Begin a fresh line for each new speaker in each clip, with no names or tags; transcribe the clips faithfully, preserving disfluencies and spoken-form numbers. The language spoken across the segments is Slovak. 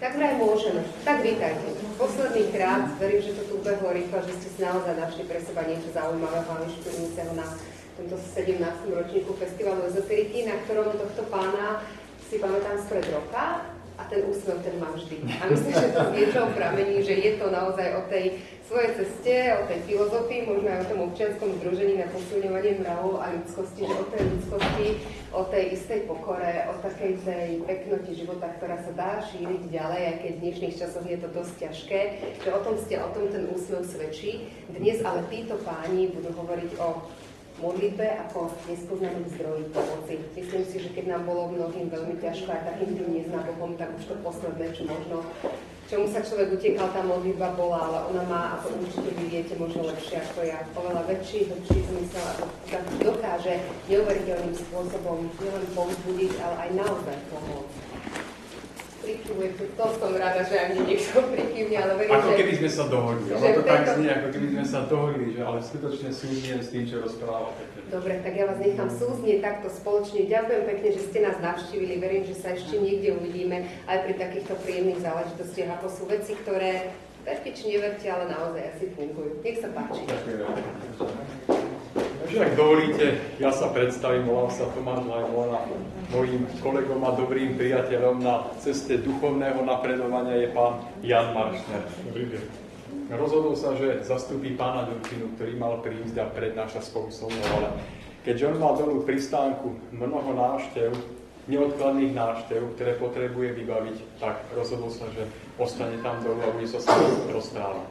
Tak vraj môžeme. Tak vítajte. Posledný krát, verím, že to tu ubehlo rýchlo, že ste si naozaj našli pre seba niečo zaujímavého a inšpirujúceho na tomto sedemnástom ročníku Festivalu ezoteriky, na ktorom tohto pána si pamätám spred roka a ten úsmev ten má vždy. A myslím, že to z niečoho pramení, že je to naozaj o tej svojej ceste, o tej filozofii, možno aj o tom občianskom združení na posilňovanie mravov a ľudskosti, že o tej ľudskosti, o tej istej pokore, o takej tej peknoti života, ktorá sa dá šíriť ďalej, aj keď v dnešných časoch je to dosť ťažké, že o tom ste, o tom ten úsmev svedčí. Dnes ale títo páni budú hovoriť o modlitbe ako nespoznanom zdroji pomoci. Myslím si, že keď nám bolo mnohým veľmi ťažko aj takým tým neznábohom, tak už to posledné, čo možno, čomu sa človek utiekal, tá modlitba bola, ale ona má, a to určite vy viete možno lepšie ako ja, oveľa väčší, väčší zmysel a to dokáže neuveriteľným spôsobom nielen povzbudiť, ale aj naozaj pomôcť. Prikyvujete, to som rada, že ani niekto prikyvne, ale verím,
ako keby sme sa dohodli, ale to tak
tento...
znie, ako keby sme sa dohodli, že ale skutočne súzniem s tým, čo rozprávate.
Dobre, tak ja vás nechám súznieť takto spoločne. Ďakujem pekne, že ste nás navštívili. Verím, že sa ešte niekde uvidíme aj pri takýchto príjemných záležitostiach, ako sú veci, ktoré verte či neverte, ale naozaj asi fungujú. Nech sa páči.
Ďakujem. Takže ak dovolíte, ja sa predstavím, volám sa Tomáš Lajmon a mojím kolegom a dobrým priateľom na ceste duchovného napredovania je pán Jan Maršner. Dobrý deň. Rozhodol sa, že zastúpi pána Ďurčinu, ktorý mal prísť a prednáša spolu so mnou, ale keďže on mal dolu pri stánku mnoho návštev, neodkladných návštev, ktoré potrebuje vybaviť, tak rozhodol sa, že ostane tam dolu a bude sa s nami rozprávať.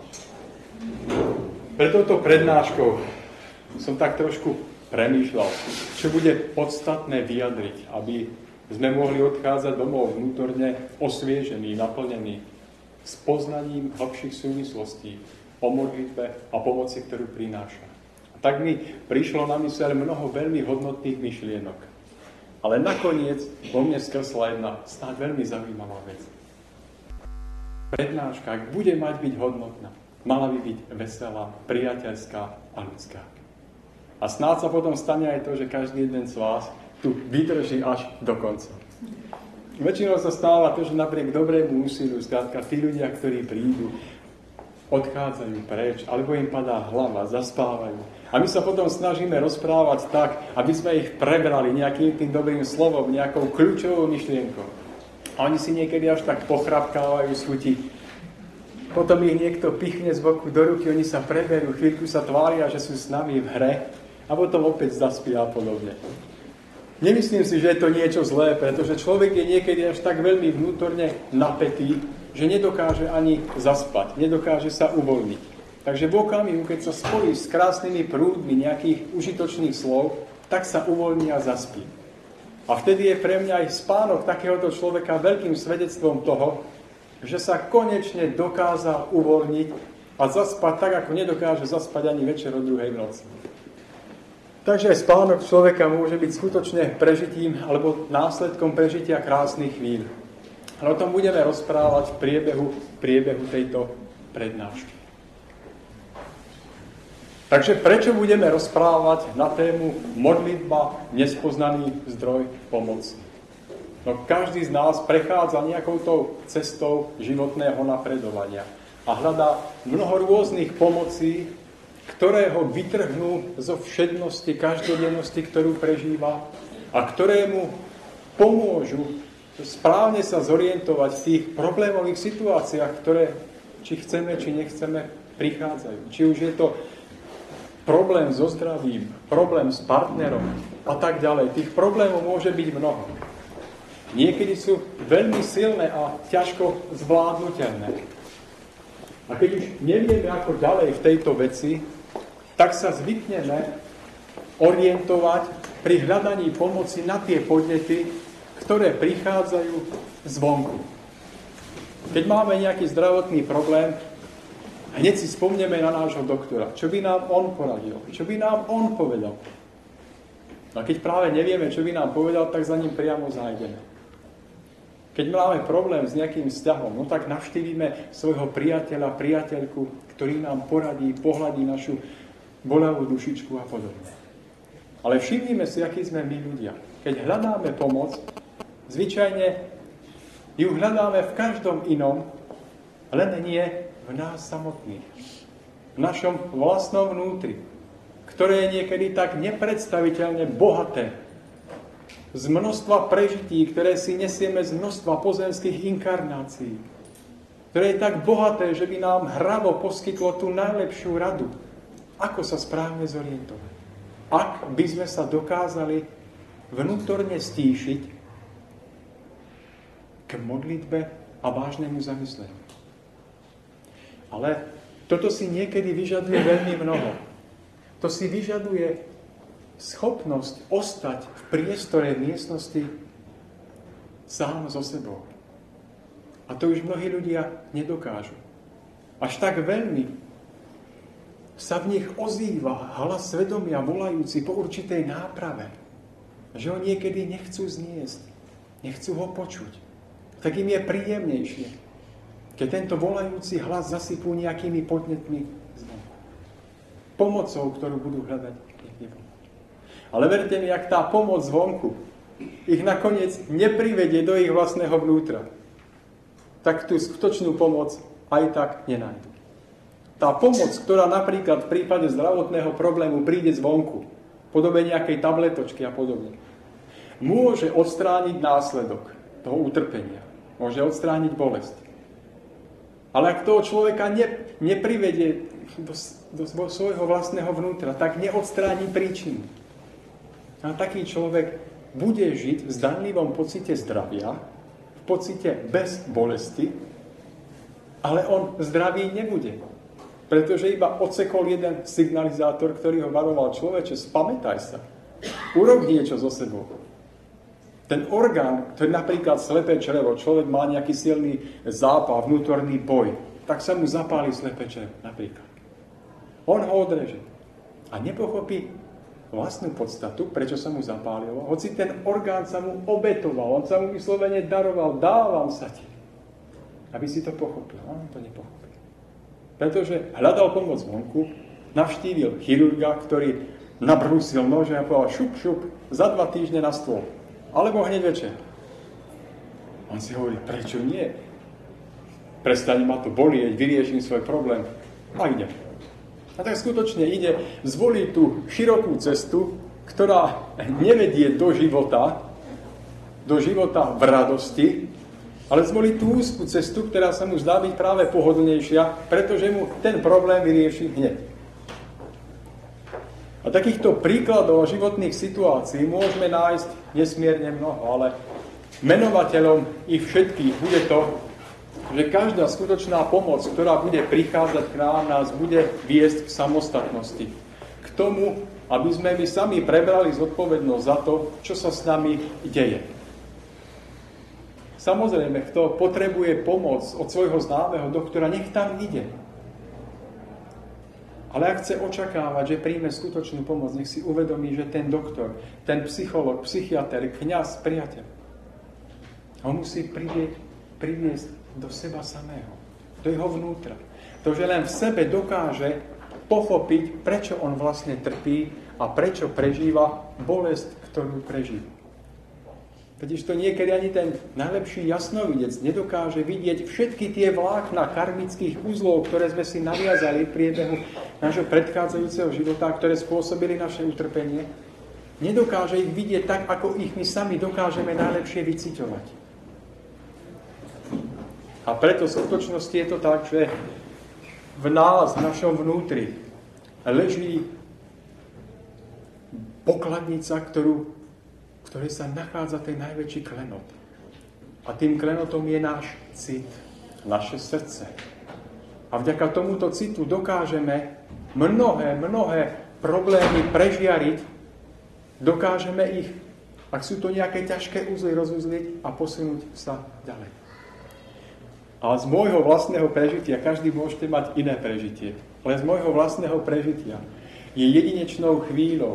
Pre touto prednáškou som tak trošku premýšľal, čo bude podstatné vyjadriť, aby sme mohli odchádzať domov vnútorne osviežení, naplnení s poznaním hlbších súvislostí o modlitbe a pomoci, ktorú prináša. A tak mi prišlo na myseľ mnoho veľmi hodnotných myšlienok. Ale nakoniec vo mne skrsla jedna snáď veľmi zaujímavá vec. Prednáška, ak bude mať byť hodnotná, mala by byť veselá, priateľská a ľudská. A snáď sa potom stane aj to, že každý jeden z vás tu vydrží až do konca. Väčšinou sa stáva to, že napriek dobrému úsiliu, skrátka, tí ľudia, ktorí prídu, odchádzajú preč, alebo im padá hlava, zaspávajú. A my sa potom snažíme rozprávať tak, aby sme ich prebrali nejakým tým dobrým slovom, nejakou kľúčovou myšlienkou. A oni si niekedy až tak pochrapkávajú z chuti. Potom ich niekto pichne z boku do ruky, oni sa preberú, chvíľku sa tvária, že sú s nami v hre a potom opäť zaspia a podobne. Nemyslím si, že je to niečo zlé, pretože človek je niekedy až tak veľmi vnútorne napätý, že nedokáže ani zaspať, nedokáže sa uvoľniť. Takže v okamihu, keď sa spojí s krásnymi prúdmi nejakých užitočných slov, tak sa uvoľní a zaspí. A vtedy je pre mňa aj spánok takéhoto človeka veľkým svedectvom toho, že sa konečne dokázal uvoľniť a zaspať tak, ako nedokáže zaspať ani večer o druhej v noci. Takže aj spánok človeka môže byť skutočne prežitím alebo následkom prežitia krásnych chvíľ. Ale o tom budeme rozprávať v priebehu, priebehu tejto prednášky. Takže prečo budeme rozprávať na tému modlitba, nespoznaný zdroj pomoci? No každý z nás prechádza nejakou tou cestou životného napredovania a hľadá mnoho rôznych pomocí, ktoré ho vytrhnú zo všednosti, každodennosti, ktorú prežíva a ktoré mu pomôžu správne sa zorientovať v tých problémových situáciách, ktoré, či chceme, či nechceme, prichádzajú. Či už je to problém so zdravím, problém s partnerom a tak ďalej. Tých problémov môže byť mnoho. Niekedy sú veľmi silné a ťažko zvládnutelné. A keď už nevieme, ako ďalej v tejto veci, tak sa zvykneme orientovať pri hľadaní pomoci na tie podnety, ktoré prichádzajú zvonku. Keď máme nejaký zdravotný problém, hneď si spomneme na nášho doktora. Čo by nám on poradil? Čo by nám on povedal? A keď práve nevieme, čo by nám povedal, tak za ním priamo zájdeme. Keď máme problém s nejakým vzťahom, no tak navštívime svojho priateľa, priateľku, ktorý nám poradí, pohľadí našu bolavú dušičku a podobne. Ale všimnime si, akí sme my ľudia. Keď hľadáme pomoc, zvyčajne Ju hľadáme v každom inom, len nie v nás samotných. V našom vlastnom vnútri, ktoré je niekedy tak nepredstaviteľne bohaté. Z množstva prežití, ktoré si nesieme z množstva pozemských inkarnácií. Ktoré je tak bohaté, že by nám hravo poskytlo tú najlepšiu radu. Ako sa správne zorientovať. Ak by sme sa dokázali vnútorne stíšiť k modlitbe a vážnemu zamysleniu. Ale toto si niekedy vyžaduje veľmi mnoho. To si vyžaduje schopnosť ostať v priestore miestnosti sám so sebou. A to už mnohí ľudia nedokážu. Až tak veľmi sa v nich ozýva hlas svedomia volajúci po určitej náprave, že ho niekedy nechcú zniesť, nechcú ho počuť. Tak im je príjemnejšie, keď tento volajúci hlas zasypú nejakými podnetmi zvonku. Pomocou, ktorú budú hľadať niekde vonku. Ale verte mi, ak tá pomoc zvonku ich nakoniec neprivedie do ich vlastného vnútra, tak tú skutočnú pomoc aj tak nenájdu. Tá pomoc, ktorá napríklad v prípade zdravotného problému príde zvonku, v podobe nejakej tabletočky a podobne, môže odstrániť následok toho utrpenia. Môže odstrániť bolesť. Ale ak toho človeka ne, neprivedie do, do svojho vlastného vnútra, tak neodstráni príčinu. A taký človek bude žiť v zdanlivom pocite zdravia, v pocite bez bolesti, ale on zdravý nebude. Pretože iba odsekol jeden signalizátor, ktorý ho varoval: človeče, spamätaj sa. Urob niečo so sebou. Ten orgán, to je napríklad slepé črevo, človek má nejaký silný zápal, vnútorný boj, tak sa mu zapáli slepé črevo, napríklad. On ho odreže a nepochopí vlastnú podstatu, prečo sa mu zapálilo, hoci ten orgán sa mu obetoval, on sa mu vyslovene daroval: dávam sa ti, aby si to pochopil. On to nepochopil. Pretože hľadal pomoc vonku, navštívil chirurga, ktorý nabrúsil nože a povedal: šup, šup, za dva týždne na stôl. Alebo hneď večer. On si hovorí: prečo nie? Prestane ma to bolieť, vyrieším svoj problém a ide. A tak skutočne ide, zvolí tú širokú cestu, ktorá nevedie do života, do života v radosti, ale zvolí tú úzkú cestu, ktorá sa mu zdá byť práve pohodlnejšia, pretože mu ten problém vyrieši hneď. A takýchto príkladov životných situácií môžeme nájsť nesmierne mnoho, ale menovateľom ich všetkých bude to, že každá skutočná pomoc, ktorá bude prichádzať k nám, nás bude viesť k samostatnosti. K tomu, aby sme my sami prebrali zodpovednosť za to, čo sa s nami deje. Samozrejme, kto potrebuje pomoc od svojho známeho doktora, nech tam ide. Ale ak chce očakávať, že príjme skutočnú pomoc, nech si uvedomí, že ten doktor, ten psycholog, psychiater, kňaz, priateľ, ho musí privieť, priviesť do seba samého, do jeho vnútra. To, že len v sebe dokáže pochopiť, prečo on vlastne trpí a prečo prežíva bolesť, ktorú prežíva. Totiž to niekedy ani ten najlepší jasnovidec nedokáže vidieť všetky tie vlákna karmických uzlov, ktoré sme si naviazali v priebehu nášho predchádzajúceho života, ktoré spôsobili naše utrpenie. Nedokáže ich vidieť tak, ako ich my sami dokážeme najlepšie vyciťovať. A preto v skutočnosti je to tak, že v nás, v našom vnútri leží pokladnica, ktorú v ktorej sa nachádza ten najväčší klenot. A tým klenotom je náš cit, naše srdce. A vďaka tomuto citu dokážeme mnohé, mnohé problémy prežiariť, dokážeme ich, ak sú to nejaké ťažké uzly, rozuzliť a posunúť sa ďalej. A z môjho vlastného prežitia, každý môžete mať iné prežitie, ale z môjho vlastného prežitia je jedinečnou chvíľou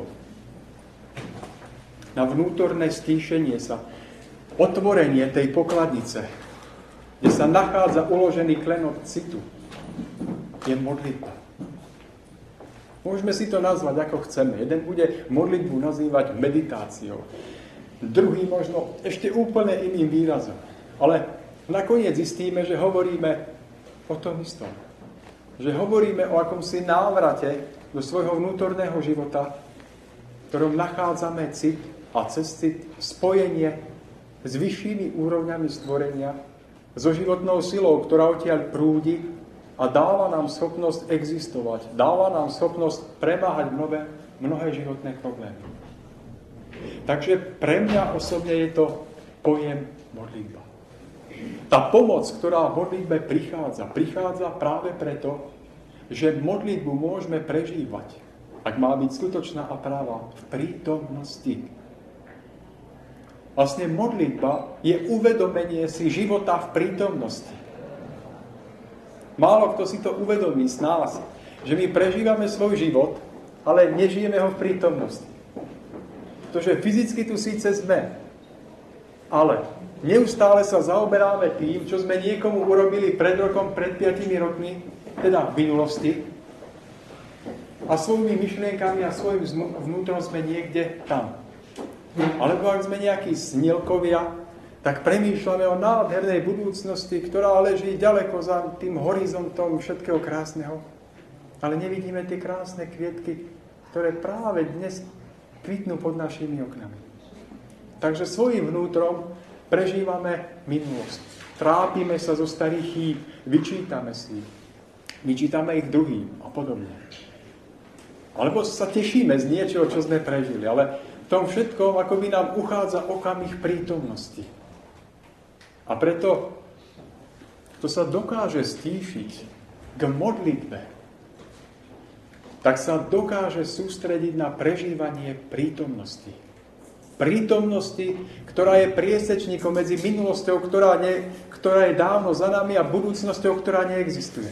na vnútorné stíšenie sa, otvorenie tej pokladnice, kde sa nachádza uložený klenot citu, je modlitba. Môžeme si to nazvať, ako chceme. Jeden bude modlitbu nazývať meditáciou. Druhý možno ešte úplne iným výrazom. Ale nakoniec zistíme, že hovoríme o tom istom. Že hovoríme o akomsi návrate do svojho vnútorného života, v ktorom nachádzame cit a cez cit spojenie s vyššími úrovňami stvorenia, so životnou silou, ktorá odtiaľ prúdi a dáva nám schopnosť existovať, dáva nám schopnosť premáhať mnohé, mnohé životné problémy. Takže pre mňa osobne je to pojem modlitba. Tá pomoc, ktorá v modlitbe prichádza, prichádza práve preto, že modlitbu môžeme prežívať, ak má byť skutočná a práva, v prítomnosti. Vlastne modlitba je uvedomenie si života v prítomnosti. Málo kto si to uvedomí z nás, že my prežívame svoj život, ale nežijeme ho v prítomnosti. Pretože fyzicky tu síce sme, ale neustále sa zaoberáme tým, čo sme niekomu urobili pred rokom, pred piatimi rokmi, teda v minulosti, a svojimi myšlienkami a svojim vnútrom sme niekde tam. Alebo ak sme nejakí snilkovia, tak premýšľame o nádhernej budúcnosti, ktorá leží ďaleko za tým horizontom všetkého krásneho. Ale nevidíme tie krásne kvietky, ktoré práve dnes kvitnú pod našimi oknami. Takže svojím vnútrom prežívame minulosť. Trápime sa zo starých chýb, vyčítame si ich. Vyčítame ich druhým a podobne. Alebo sa tešíme z niečoho, čo sme prežili. Ale v tom všetkom akoby nám uchádza okamih prítomnosti. A preto, kto sa dokáže stíšiť k modlitbe, tak sa dokáže sústrediť na prežívanie prítomnosti. Prítomnosti, ktorá je priesečníkom medzi minulosťou, ktorá, ne, ktorá je dávno za nami, a budúcnosťou, ktorá neexistuje.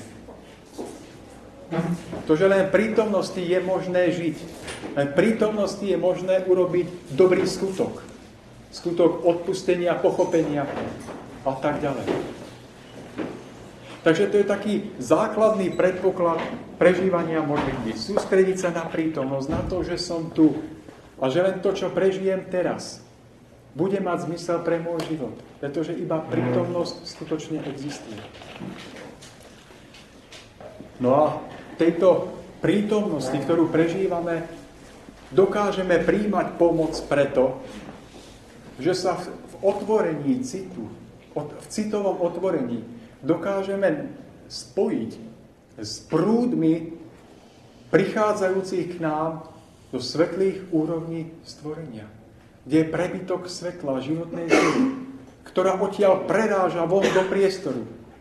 To, že len prítomnosti je možné žiť. Len prítomnosti je možné urobiť dobrý skutok. Skutok odpustenia, pochopenia a tak ďalej. Takže to je taký základný predpoklad prežívania modlitby. Sústrediť sa na prítomnosť, na to, že som tu a že len to, čo prežijem teraz, bude mať zmysel pre môj život. Pretože iba prítomnosť skutočne existuje. No a tejto prítomnosti, ktorú prežívame, dokážeme príjmať pomoc preto, že sa v otvorení citu, v citovom otvorení dokážeme spojiť s prúdmi prichádzajúcich k nám do svetlých úrovní stvorenia, kde je prebytok svetla životnej sily, ktorá odtiaľ preráža von do priestoru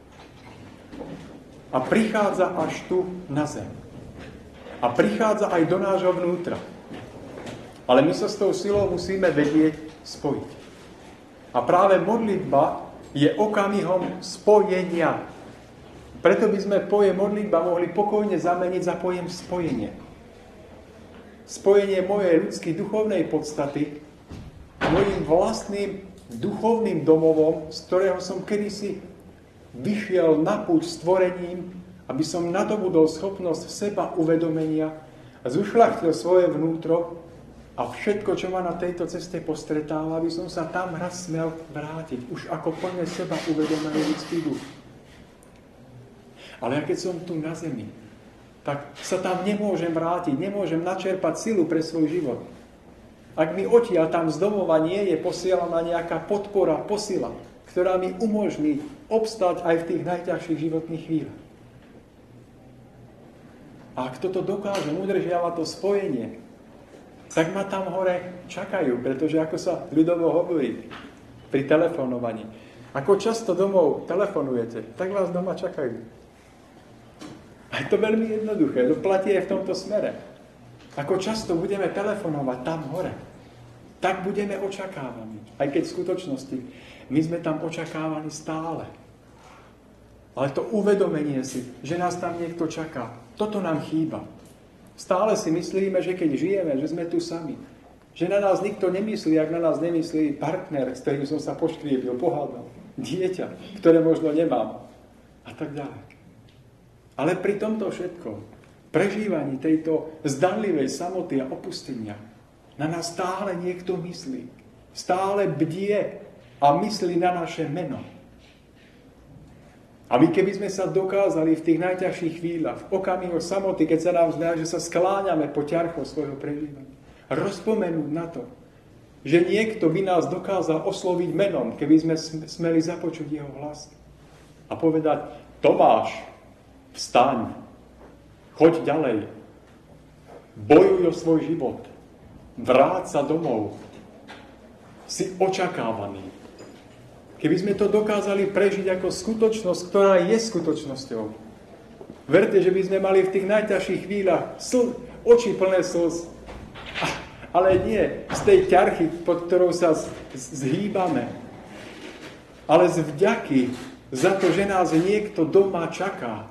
a prichádza až tu na zem. A prichádza aj do nášho vnútra. Ale my sa s tou silou musíme vedieť spojiť. A práve modlitba je okamihom spojenia. Preto by sme pojem modlitba mohli pokojne zameniť za pojem spojenie. Spojenie mojej ľudskej duchovnej podstaty mojim vlastným duchovným domovom, z ktorého som kedysi vyšiel na púť stvorením, aby som nadobudol schopnosť seba uvedomenia a zušľachtil svoje vnútro a všetko, čo ma na tejto ceste postretáva, aby som sa tam raz smel vrátiť, už ako plne seba uvedomený ľudský duch. Ale ja keď som tu na zemi, tak sa tam nemôžem vrátiť, nemôžem načerpať silu pre svoj život. Ak mi odtiaľ tam z domova nie je posielaná nejaká podpora, posila, ktorá mi umožní obstať aj v tých najťažších životných chvíľach. A ak toto dokážem, udržiava to spojenie, tak ma tam hore čakajú, pretože ako sa ľudovo hovorí pri telefonovaní, ako často domov telefonujete, tak vás doma čakajú. A je to veľmi jednoduché, to platí aj v tomto smere. Ako často budeme telefonovať tam hore, tak budeme očakávaní. Aj keď v skutočnosti my sme tam očakávaní stále. Ale to uvedomenie si, že nás tam niekto čaká, toto nám chýba. Stále si myslíme, že keď žijeme, že sme tu sami. Že na nás nikto nemyslí, ak na nás nemyslí partner, s ktorým som sa poškriepil, pohádal. Dieťa, ktoré možno nemám. A tak ďalej. Ale pri tomto všetkom, prežívaní tejto zdanlivej samoty a opustenia, na nás stále niekto myslí. Stále bdie a myslí na naše meno. A my keby sme sa dokázali v tých najťažších chvíľach, v okamihu samoty, keď sa nám zdá, že sa skláňame po ťarchoch svojho prežívania, rozpomenúť na to, že niekto by nás dokázal osloviť menom, keby sme smeli započuť jeho hlas. A povedať: Tomáš, vstaň, choď ďalej, bojuj o svoj život, vráť sa domov, si očakávaný. Keby sme to dokázali prežiť ako skutočnosť, ktorá je skutočnosťou. Verte, že by sme mali v tých najťažších chvíľach sl- oči plné slz. Ale nie z tej ťarchy, pod ktorou sa z- zhýbame, ale z vďaky za to, že nás niekto doma čaká.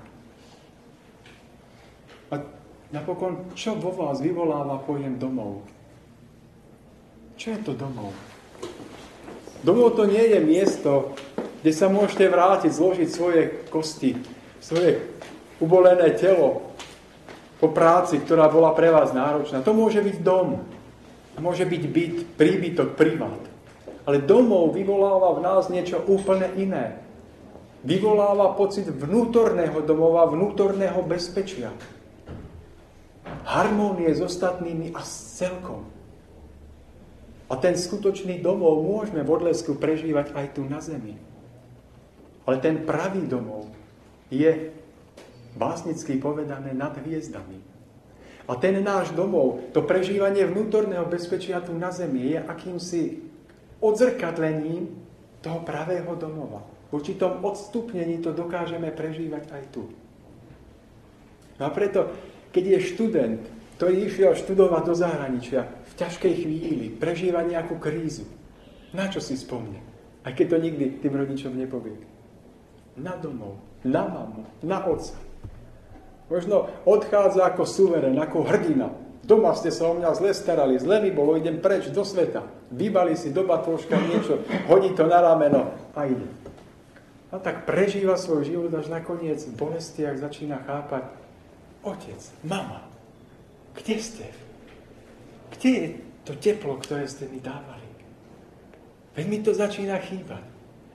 A napokon, čo vo vás vyvoláva pojem domov? Čo je to domov? Domov to nie je miesto, kde sa môžete vrátiť, zložiť svoje kosti, svoje ubolené telo po práci, ktorá bola pre vás náročná. To môže byť dom. Môže byť byt, príbytok, privát. Ale domov vyvoláva v nás niečo úplne iné. Vyvoláva pocit vnútorného domova, vnútorného bezpečia. Harmónie s ostatnými a s celkom. A ten skutočný domov môžeme v Odlesku prežívať aj tu na zemi. Ale ten pravý domov je básnicky povedané nad hviezdami. A ten náš domov, to prežívanie vnútorného bezpečia tu na zemi je akýmsi odzrkadlením toho pravého domova. V určitom odstupnení to dokážeme prežívať aj tu. No a preto, keď je študent, ktorý išiel študovať do zahraničia, v ťažkej chvíli prežíva nejakú krízu, na čo si spomne? Aj keď to nikdy tým rodičom nepovie. Na domov, na mamu, na otca. Možno odchádza ako suverén, ako hrdina. Doma ste sa o mňa zle starali, zle mi bolo, idem preč do sveta. Vybali si do batôžka niečo, hodí to na rameno a ide. A tak prežíva svoj život, až nakoniec v bolestiach začína chápať: otec, mama, kde ste? Kde je to teplo, ktoré ste mi dávali? Veď mi to začína chýbať.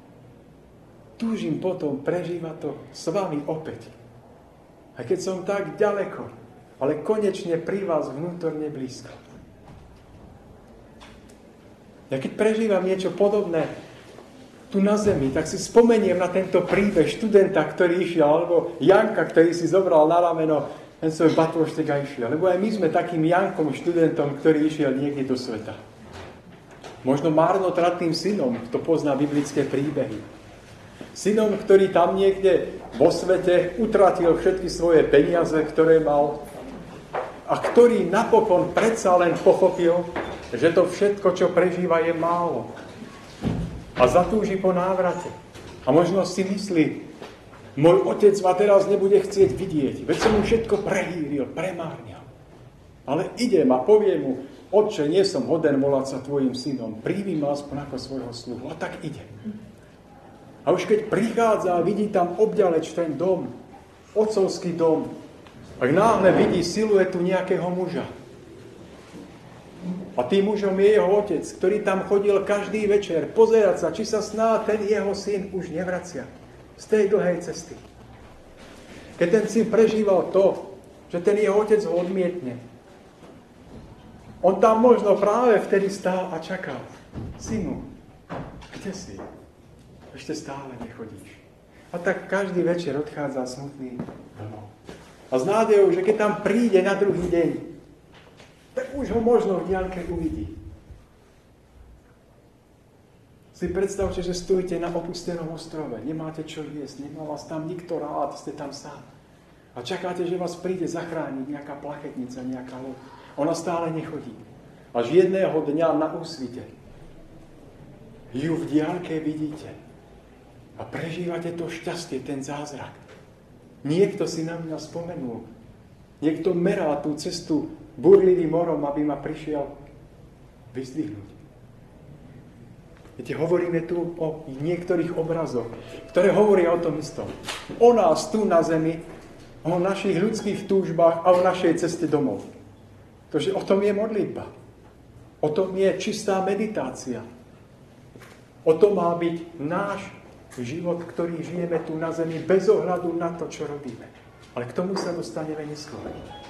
Túžim potom prežívať to s vami opäť. Aj keď som tak ďaleko, ale konečne pri vás vnútorne blízko. Ja keď prežívam niečo podobné tu na zemi, tak si spomeniem na tento príbeh študenta, ktorý išiel, alebo Janka, ktorý si zobral na rameno ten svoj batôštek a išiel. Lebo aj my sme takým Jankom, študentom, ktorý išiel niekde do sveta. Možno márnotratným synom, kto pozná biblické príbehy. Synom, ktorý tam niekde vo svete utratil všetky svoje peniaze, ktoré mal, a ktorý napokon predsa len pochopil, že to všetko, čo prežíva, je málo. A zatúži po návrate. A možno si myslí: môj otec ma teraz nebude chcieť vidieť, veď som mu všetko prehýril, premárnil. Ale idem a poviem mu: otče, nie som hoden volať sa tvojim synom, príjmi ma aspoň ako svojho sluhu. A tak idem. A už keď prichádza a vidí tam obďaleč ten dom, otcovský dom, tak náhle vidí siluetu nejakého muža. A tým mužom je jeho otec, ktorý tam chodil každý večer pozerať sa, či sa snáď ten jeho syn už nevracia z tej dlhej cesty. Keď ten syn prežíval to, že ten jeho otec ho odmietne, on tam možno práve vtedy stál a čakal: synu, kde si? Ešte stále nechodíš. A tak každý večer odchádza smutný domov. A s nádejou, že keď tam príde na druhý deň, tak už ho možno v diaľke uvidí. Si predstavte, že stojíte na opustenom ostrove, nemáte čo jesť, nemá vás tam nikto rád, ste tam sám. A čakáte, že vás príde zachrániť nejaká plachetnica, nejaká loď. Ona stále nechodí. Až jedného dňa na úsvite ju v diaľke vidíte. A prežívate to šťastie, ten zázrak. Niekto si na mňa spomenul. Niekto meral tú cestu burlivým morom, aby ma prišiel vyzdvihnúť. Viete, hovoríme tu o niektorých obrazoch, ktoré hovoria o tom istom. O nás tu na zemi, o našich ľudských túžbách a o našej ceste domov. Takže o tom je modlitba. O tom je čistá meditácia. O tom má byť náš život, ktorý žijeme tu na zemi bez ohľadu na to, čo robíme. Ale k tomu sa dostaneme neskôr.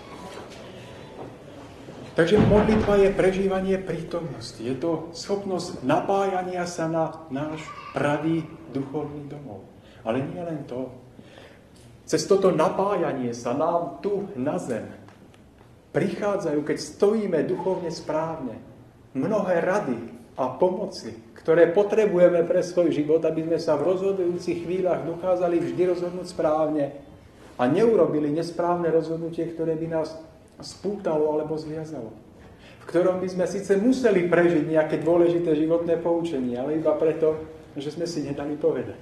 Takže modlitba je prežívanie prítomnosti. Je to schopnosť napájania sa na náš pravý duchovný domov. Ale nie len to. Cez toto napájanie sa nám tu na zem prichádzajú, keď stojíme duchovne správne, mnohé rady a pomoci, ktoré potrebujeme pre svoj život, aby sme sa v rozhodujúcich chvíľach dokázali vždy rozhodnúť správne a neurobili nesprávne rozhodnutie, ktoré by nás spútalo alebo zviazalo. V ktorom by sme síce museli prežiť nejaké dôležité životné poučenie, ale iba preto, že sme si nedali povedať.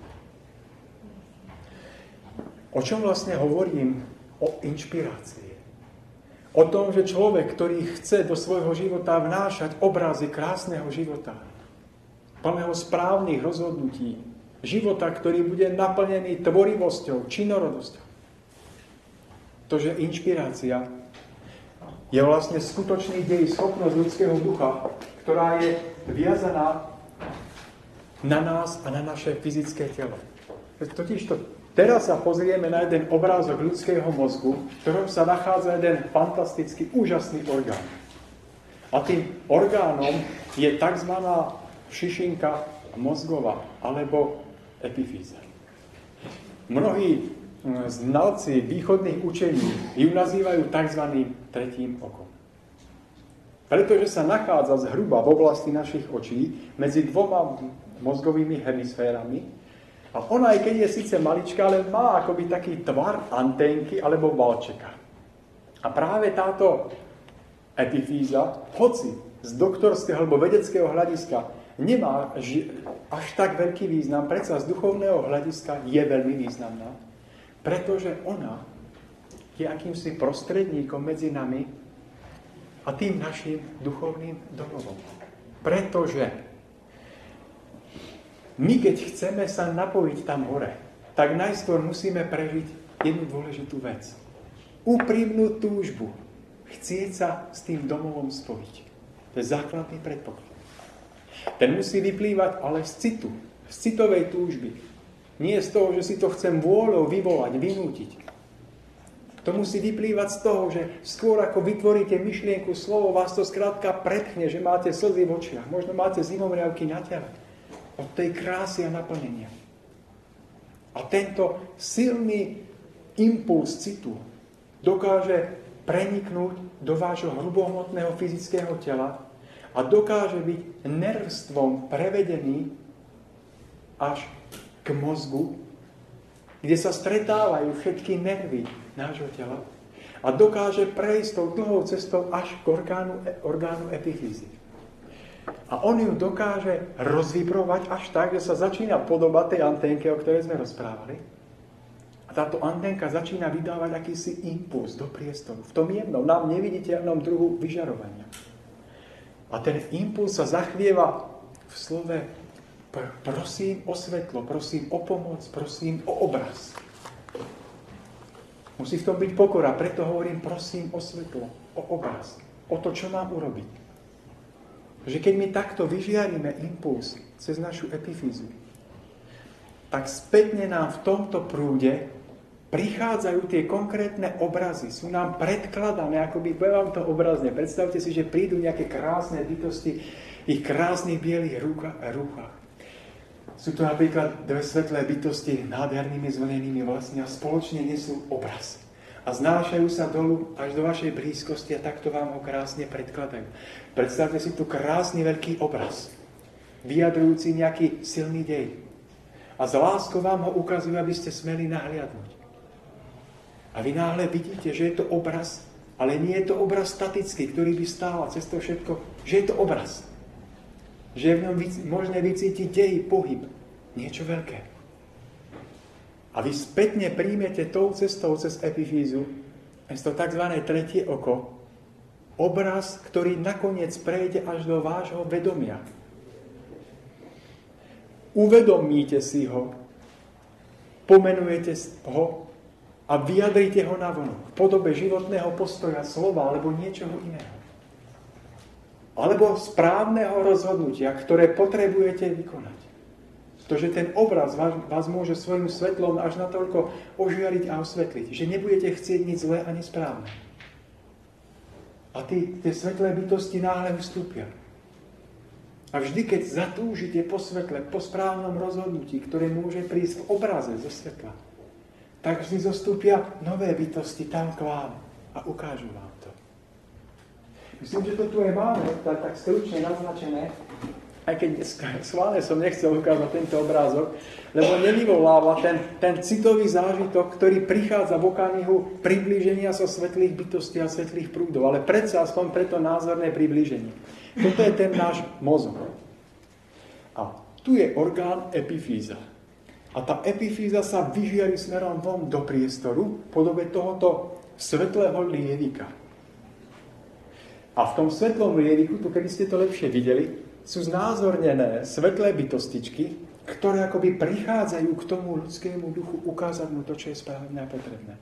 O čom vlastne hovorím? O inšpirácii. O tom, že človek, ktorý chce do svojho života vnášať obrazy krásneho života, plného správnych rozhodnutí, života, ktorý bude naplnený tvorivosťou, činorodosťou. To, že inšpirácia je vlastne skutočný dej, schopnosť ľudského ducha, ktorá je viazaná na nás a na naše fyzické telo. Totižto teraz sa pozrieme na jeden obrázok ľudského mozgu, v ktorom sa nachádza jeden fantastický, úžasný orgán. A tým orgánom je tzv. Šišinka mozgová, alebo epifýza. Mnohí znalci východných učení ju nazývajú tzv. Tretím okom. Pretože sa nachádza zhruba v oblasti našich očí medzi dvoma mozgovými hemisférami. A ona, aj keď je síce maličká, ale má akoby taký tvar anténky alebo valčeka. A práve táto epifýza, hoci z doktorského alebo vedeckého hľadiska nemá až tak veľký význam, predsa z duchovného hľadiska je veľmi významná, pretože ona je akýmsi prostredníkom medzi nami a tým našim duchovným domovom. Pretože my, keď chceme sa napojiť tam hore, tak najskôr musíme prežiť jednu dôležitú vec. Úprimnú túžbu. Chcieť sa s tým domovom spojiť. To je základný predpoklad. Ten musí vyplývať ale z citu, z citovej túžby. Nie z toho, že si to chcem vôľou vyvolať, vynútiť. To musí vyplývať z toho, že skôr ako vytvoríte myšlienku, slovo, vás to skrátka prepchne, že máte slzy v očiach, možno máte zimomriavky na tele. Od tej krásy a naplnenia. A tento silný impuls citu dokáže preniknúť do vášho hrubohmotného fyzického tela a dokáže byť nervstvom prevedený až k mozgu, kde sa stretávajú všetky nervy nášho tela a dokáže prejsť tou dlhou cestou až k orgánu, orgánu epifýzy. A on ju dokáže rozvibrovať až tak, že sa začína podobať tej anténke, o ktorej sme rozprávali. A táto anténka začína vydávať akýsi impuls do priestoru. V tom jednom, nám neviditeľnom druhu vyžarovania. A ten impuls sa zachvieva v slove pr- prosím o svetlo, prosím o pomoc, prosím o obraz. Musí v tom byť pokora, preto hovorím prosím o svetlo, o obraz, o to, čo mám urobiť. Že keď my takto vyžiaríme impuls cez našu epifýzu, tak spätne nám v tomto prúde prichádzajú tie konkrétne obrazy. Sú nám predkladané, akoby, poviem vám to obrazne. Predstavte si, že prídu nejaké krásne bytosti v ich krásnych bielých rúchach. Sú to napríklad dve svetlé bytosti nádhernými zvonenými vlasmi a spoločne nesú obraz. A znášajú sa dolu až do vašej blízkosti a takto vám ho krásne predkladajú. Predstavte si tu krásny veľký obraz, vyjadrujúci nejaký silný dej. A z láskou vám ho ukazujú, aby ste smeli nahliadnúť. A vy náhle vidíte, že je to obraz, ale nie je to obraz statický, ktorý by stál cez to všetko, že je to obraz. Že je v ňom možné vycítiť dej, pohyb, niečo veľké. A vy spätne príjmete tou cestou cez epifýzu, cez to tzv. Tretie oko, obraz, ktorý nakoniec prejde až do vášho vedomia. Uvedomíte si ho, pomenujete ho a vyjadrite ho navonok v podobe životného postoja, slova alebo niečoho iného. Alebo správneho rozhodnutia, ktoré potrebujete vykonať. To, že ten obraz vás, vás môže svojim svetlom až natoľko ožiariť a osvetliť, že nebudete chcieť nič zlé a nesprávne. A tí, tie svetlé bytosti náhle vstúpia. A vždy, keď zatúžite po svetle, po správnom rozhodnutí, ktoré môže prísť v obraze zo svetla, tak vždy zostúpia nové bytosti tam k vám a ukážu vám to. Myslím, že to tu aj máme, tak, tak stručne naznačené, aj keď schválne som nechcel ukázať tento obrázok, lebo nevyvoláva ten, ten citový zážitok, ktorý prichádza v okamihu priblíženia sa svetlých bytostí a svetlých prúdov, ale predsa aspoň preto názorné priblíženie. Toto je ten náš mozog. A tu je orgán epifýza. A tá epifýza sa vyžiari smerom von do priestoru v podobe tohoto svetlého lievika. A v tom svetlom lieviku, tu keby ste to lepšie videli, sú znázornené svetlé bytostičky, ktoré akoby prichádzajú k tomu ľudskému duchu ukázať mu to, čo je správne a potrebné.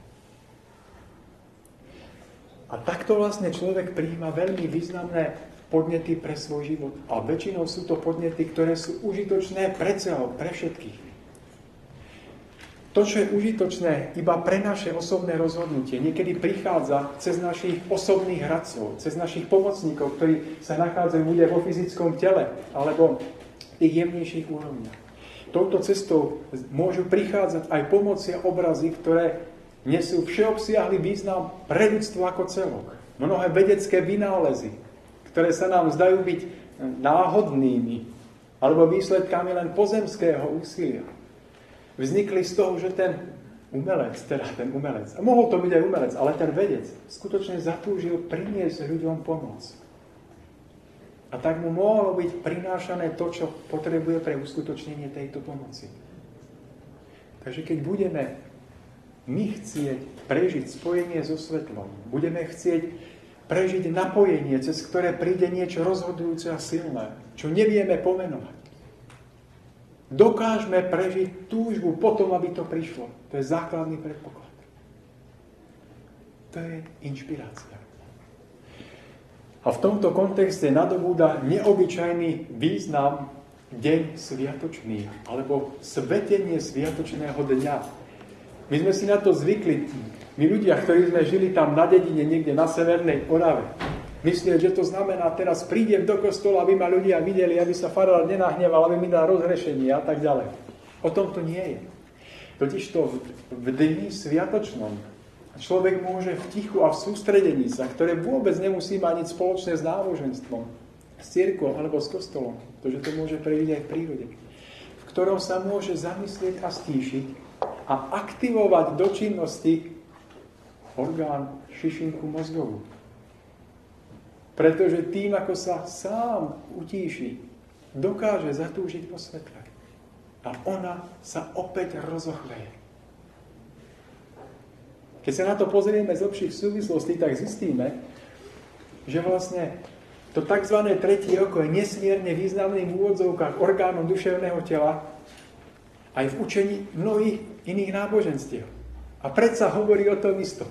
A takto vlastne človek prijíma veľmi významné podnety pre svoj život. A väčšinou sú to podnety, ktoré sú užitočné pre celok, pre všetkých. To, čo je užitočné iba pre naše osobné rozhodnutie, niekedy prichádza cez našich osobných radcov, cez našich pomocníkov, ktorí sa nachádzajú ľudia vo fyzickom tele alebo v tých jemnejších úrovniach. Touto cestou môžu prichádzať aj pomoci a obrazy, ktoré nesú všeobsiahly význam pre ľudstvo ako celok. Mnohé vedecké vynálezy, ktoré sa nám zdajú byť náhodnými alebo výsledkami len pozemského úsilia, vznikli z toho, že ten umelec, teda ten umelec, a mohol to byť aj umelec, ale ten vedec skutočne zatúžil priniesť ľuďom pomoc. A tak mu mohlo byť prinášané to, čo potrebuje pre uskutočnenie tejto pomoci. Takže keď budeme my chcieť prežiť spojenie so svetlom, budeme chcieť prežiť napojenie, cez ktoré príde niečo rozhodujúce a silné, čo nevieme pomenovať, dokážeme prežiť túžbu potom, aby to prišlo. To je základný predpoklad. To je inšpirácia. A v tomto kontexte nadobúda neobyčajný význam deň sviatočný, alebo svetenie sviatočného dňa. My sme si na to zvykli, my ľudia, ktorí sme žili tam na dedine, niekde na Severnej Orave, myslieť, že to znamená, teraz prídem do kostola, aby ma ľudia videli, aby sa farár nenahneval, aby mi dal rozhrešenie a tak ďalej. O tom to nie je. Totižto v dni sviatočnom človek môže v tichu a v sústredení sa, ktoré vôbec nemusí mať nič spoločné s náboženstvom, s cirkvou alebo s kostolom, pretože to môže prežiť aj v prírode, v ktorom sa môže zamyslieť a stíšiť a aktivovať do činnosti orgán šišinku mozgovú. Pretože tým, ako sa sám utíši, dokáže zatúžiť po svetle. A ona sa opäť rozochveje. Keď sa na to pozrieme z obších súvislostí, tak zistíme, že vlastne to tzv. Tretie oko je nesmierne významným v úvodzovkách orgánom duševného tela aj v učení mnohých iných náboženstiev. A predsa hovorí o tom istom.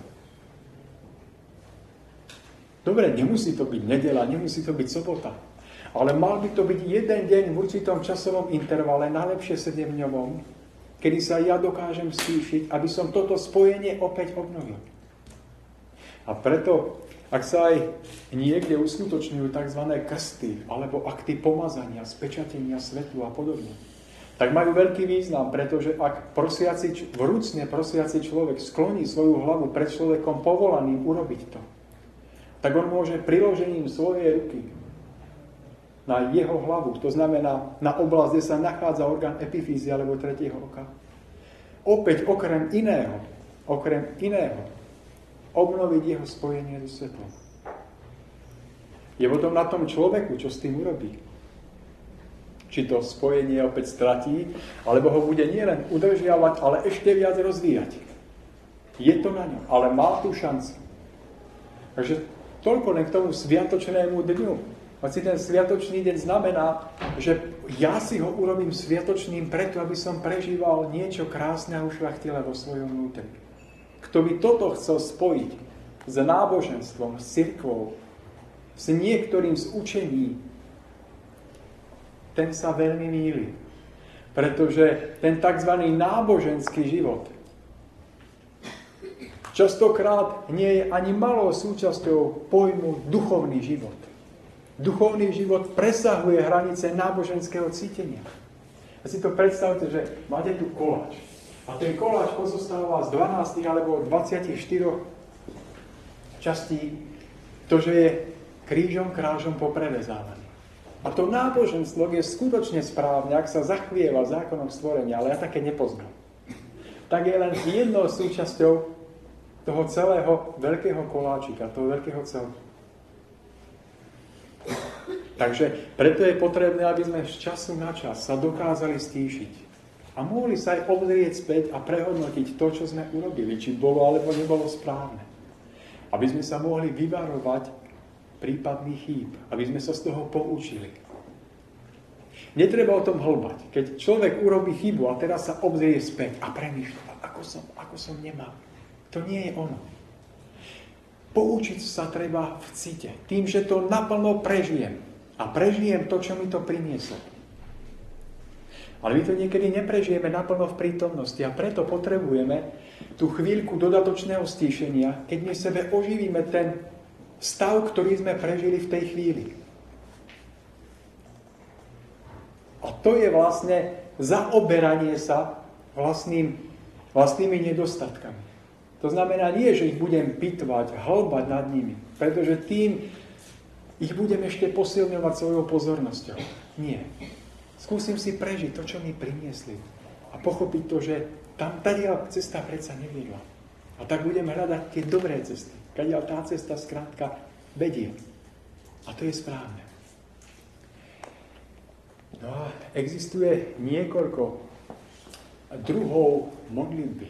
Dobre, nemusí to byť nedeľa, nemusí to byť sobota, ale mal by to byť jeden deň v určitom časovom intervale, najlepšie sedemdňovom, kedy sa ja dokážem stíšiť, aby som toto spojenie opäť obnovil. A preto, ak sa aj niekde uskutočňujú tzv. Krsty, alebo akty pomazania, spečatenia svetlu a podobne, tak majú veľký význam, pretože ak prosiaci, vrúcne prosiaci človek skloní svoju hlavu pred človekom povolaným urobiť to, tak on môže priložením svojej ruky na jeho hlavu, to znamená na oblasť, kde sa nachádza orgán epifízy alebo tretieho oka, opäť okrem iného, okrem iného, obnoviť jeho spojenie so svetlom. Je potom na tom človeku, čo s tým urobí. Či to spojenie opäť stratí, alebo ho bude nielen udržiavať, ale ešte viac rozvíjať. Je to na ňom, ale má tú šancu. Takže toľko len k tomu sviatočnému dňu. Hoci ten sviatočný deň znamená, že ja si ho urobím sviatočným preto, aby som prežíval niečo krásne a ušľachtilé vo svojom vnútri. Kto by toto chcel spojiť s náboženstvom, s cirkvou, s niektorým z učení, ten sa veľmi mýli. Pretože ten tzv. Náboženský život častokrát nie je ani malou súčasťou pojmu duchovný život. Duchovný život presahuje hranice náboženského cítenia. A si to predstavte, že máte tu koláč. A ten koláč pozostáva z dvanásť alebo dvadsaťštyri častí, to, že je krížom krážom poprerezávaný. A to náboženstvo je skutočne správne, ak sa zachvieva zákonom stvorenia, ale ja také nepoznám. Tak je len jednou súčasťou toho celého veľkého koláčika, toho veľkého celku. Takže preto je potrebné, aby sme z času na čas sa dokázali stíšiť. A mohli sa aj obzrieť späť a prehodnotiť to, čo sme urobili, či bolo alebo nebolo správne. Aby sme sa mohli vyvarovať prípadných chýb, aby sme sa z toho poučili. Netreba o tom hlbať. Keď človek urobí chybu a teraz sa obzrie späť a premýšľa, ako som, ako som nemal. To nie je ono. Poučiť sa treba v cite. Tým, že to naplno prežijem. A prežijem to, čo mi to prinieslo. Ale my to niekedy neprežijeme naplno v prítomnosti a preto potrebujeme tú chvíľku dodatočného stíšenia, keď my sebe oživíme ten stav, ktorý sme prežili v tej chvíli. A to je vlastne zaoberanie sa vlastným, vlastnými nedostatkami. To znamená nie, že ich budem pitvať, hlbať nad nimi, pretože tým ich budem ešte posilňovať svojou pozornosťou. Nie. Skúsim si prežiť to, čo mi priniesli a pochopiť to, že tam tá cesta predsa neviedla. A tak budem hľadať tie dobré cesty. Kadiaľ tá cesta skrátka vedie. A to je správne. No a existuje niekoľko druhov modlitby.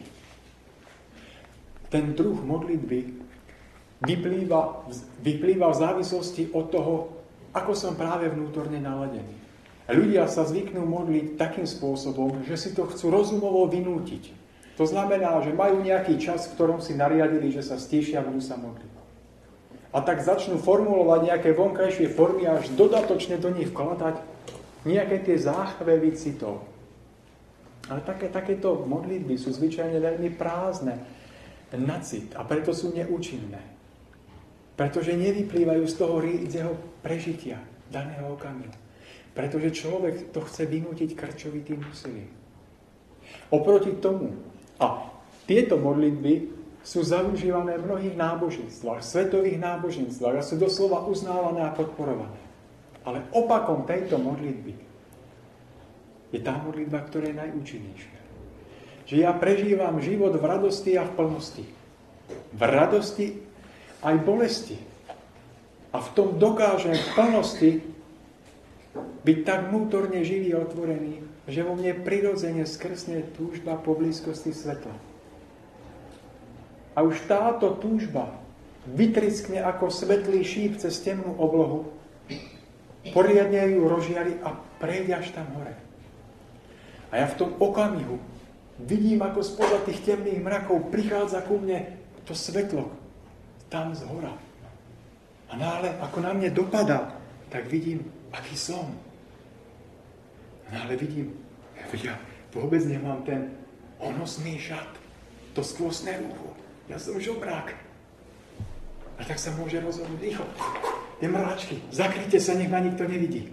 Ten druh modlitby vyplýva, vyplýva v závislosti od toho, ako som práve vnútorne naladený. Ľudia sa zvyknú modliť takým spôsobom, že si to chcú rozumovo vynútiť. To znamená, že majú nejaký čas, v ktorom si nariadili, že sa stíšia a budú sa modliť. A tak začnú formulovať nejaké vonkajšie formy a až dodatočne do nich vkladať nejaké tie záchvevy citov. Ale také, takéto modlitby sú zvyčajne veľmi prázdne na cit a preto sú neúčinné. Pretože nevyplývajú z toho rídzeho prežitia daného okamihu. Pretože človek to chce vynútiť krčovitým úsilím. Oproti tomu, a tieto modlitby sú zaužívané v mnohých náboženstvách, svetových náboženstvách a sú doslova uznávané a podporované. Ale opakom tejto modlitby je tá modlitba, ktorá je najúčinnejšia. Že ja prežívam život v radosti a v plnosti. V radosti aj bolesti. A v tom dokážem v plnosti byť tak vnútorne živý a otvorený, že vo mne prirodzene skrsne túžba po blízkosti svetla. A už táto túžba vytriskne ako svetlý šíp cez temnú oblohu, poriadne ju rozžiari a prejde až tam hore. A ja v tom okamihu vidím, ako spoza tých temných mrakov prichádza ku mne to svetlo tam z hora. A náhle, ako na mne dopadá, tak vidím, aký som. A náhle vidím, ja vôbec nemám ten honosný šat, to skvostné rúcho. Ja som žobrák. A tak sa môže rozhodnúť rýchlo. Tie mráčky, zakryte sa, nech ma nikto nevidí.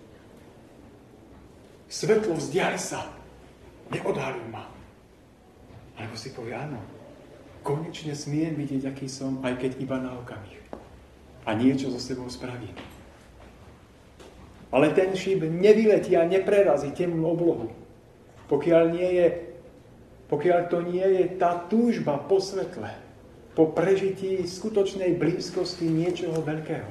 Svetlo, vzdiali sa. Neodhaluj ma. Alebo si povie, áno, konečne smiem vidieť, aký som, aj keď iba na okamih. A niečo so sebou spravím. Ale ten šíp nevyletí a neprerazí temnú oblohu. Pokiaľ, nie je, pokiaľ to nie je tá túžba po svetle, po prežití skutočnej blízkosti niečoho veľkého.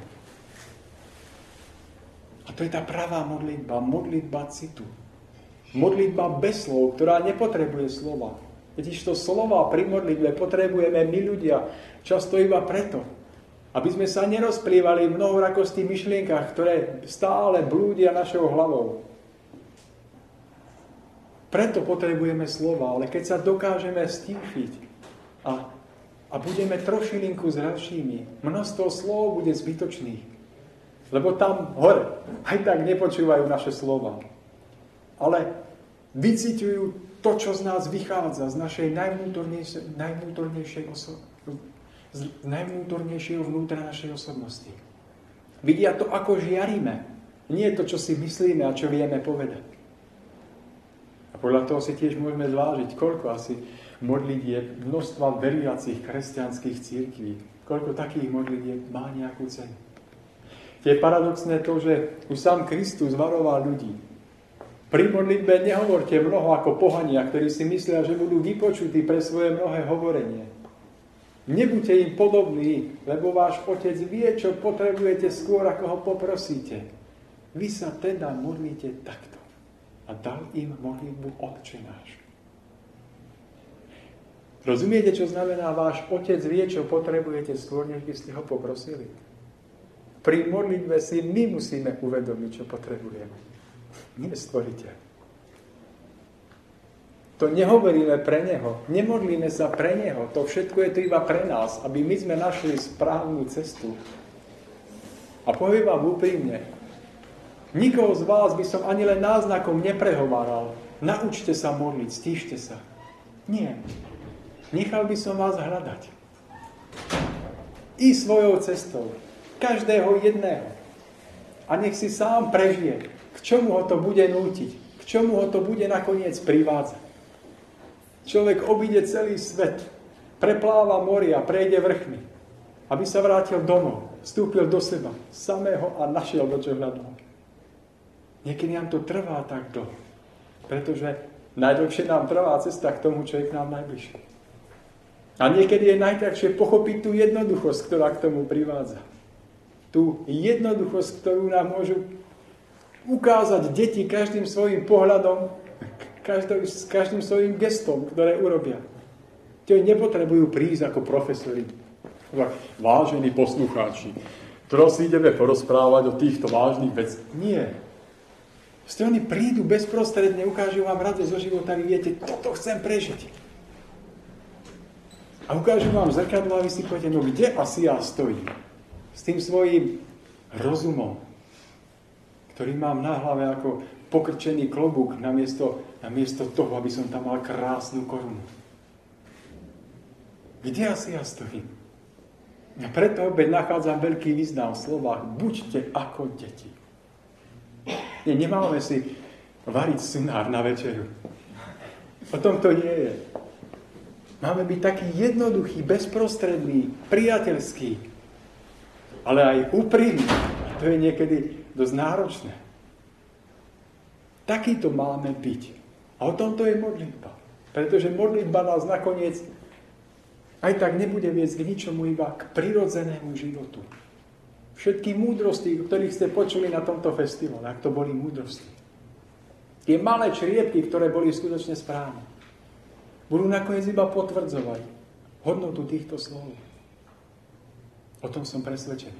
A to je tá pravá modlitba, modlitba citu. Modlitba bez slov, ktorá nepotrebuje slova. Totiž to slova pri modlitbe potrebujeme my ľudia, často iba preto, aby sme sa nerozplývali v mnohorakostých myšlienkach, ktoré stále blúdia našou hlavou. Preto potrebujeme slova, ale keď sa dokážeme stíšiť a, a budeme trošilinku zravšími, množstvo slov bude zbytočných. Lebo tam hore aj tak nepočúvajú naše slova. Ale vyciťujú to, čo z nás vychádza, z našej najvnútornejšej, najvnútornejšej oso- z najvnútornejšieho vnútra našej osobnosti. Vidia to, ako žiaríme. Nie to, čo si myslíme a čo vieme povedať. A podľa toho si tiež môžeme zvážiť, koľko asi modlitieb množstva veriacich kresťanských cirkví, koľko takých modlitieb má nejakú cenu. Je paradoxné to, že už sám Kristus varoval ľudí. Pri modlitbe nehovorte mnoho ako pohania, ktorí si myslia, že budú vypočutí pre svoje mnohé hovorenie. Nebuďte im podobní, lebo váš Otec vie, čo potrebujete skôr, ako ho poprosíte. Vy sa teda modlíte takto. A dal im modlitbu Otče náš. Rozumiete, čo znamená váš Otec vie, čo potrebujete skôr, než by ste ho poprosili? Pri modlitbe si my musíme uvedomiť, čo potrebujeme. Nie stvoriteľ. To nehovoríme pre Neho. Nemodlíme sa pre Neho. To všetko je to iba pre nás, aby my sme našli správnu cestu. A poviem vám úprimne, nikoho z vás by som ani len náznakom neprehováral. Naučte sa modliť, stíšte sa. Nie. Nechal by som vás hľadať. I svojou cestou. Každého jedného. A nech si sám prežije. K čomu ho to bude nútiť? K čomu ho to bude nakoniec privádzať? Človek obíde celý svet. Prepláva moria, prejde vrchmi. Aby sa vrátil domov. Vstúpil do seba. Samého a našiel, do čo hľadal. Niekedy nám to trvá tak dlho. Pretože najdlhšie nám trvá cesta k tomu, čo je k nám najbližšie. A niekedy je najťažšie pochopiť tú jednoduchosť, ktorá k tomu privádza. Tú jednoduchosť, ktorú nám môžu ukázať deti každým svojím pohľadom, každým, každým svojím gestom, ktoré urobia. Tí nepotrebujú prísť ako profesori. Vážení poslucháči, teraz ideme porozprávať o týchto vážnych veciach. Nie. Ste oni prídu bezprostredne, ukážu vám radosť zo života, vy viete, toto chcem prežiť. A ukážu vám zrkadlo a vy si poviete, no kde asi ja stojím? S tým svojím rozumom, ktorý mám na hlave ako pokrčený klobúk namiesto, namiesto toho, aby som tam mal krásnu korunu. Kde asi ja stojím? A preto opäť nachádzam veľký význam v slovách buďte ako deti. Nie, nemáme si variť sunár na večeru. O tom to nie je. Máme byť taký jednoduchý, bezprostredný, priateľský, ale aj úprimný. A to je niekedy dosť náročné. Takýto máme byť. A o tomto je modlitba. Pretože modlitba nás nakoniec aj tak nebude viesť k ničomu, iba k prirodzenému životu. Všetky múdrosti, ktorých ste počuli na tomto festivale, ak to boli múdrosti. Tie malé čriepky, ktoré boli skutočne správne, budú nakoniec iba potvrdzovať hodnotu týchto slov. O tom som presvedčený.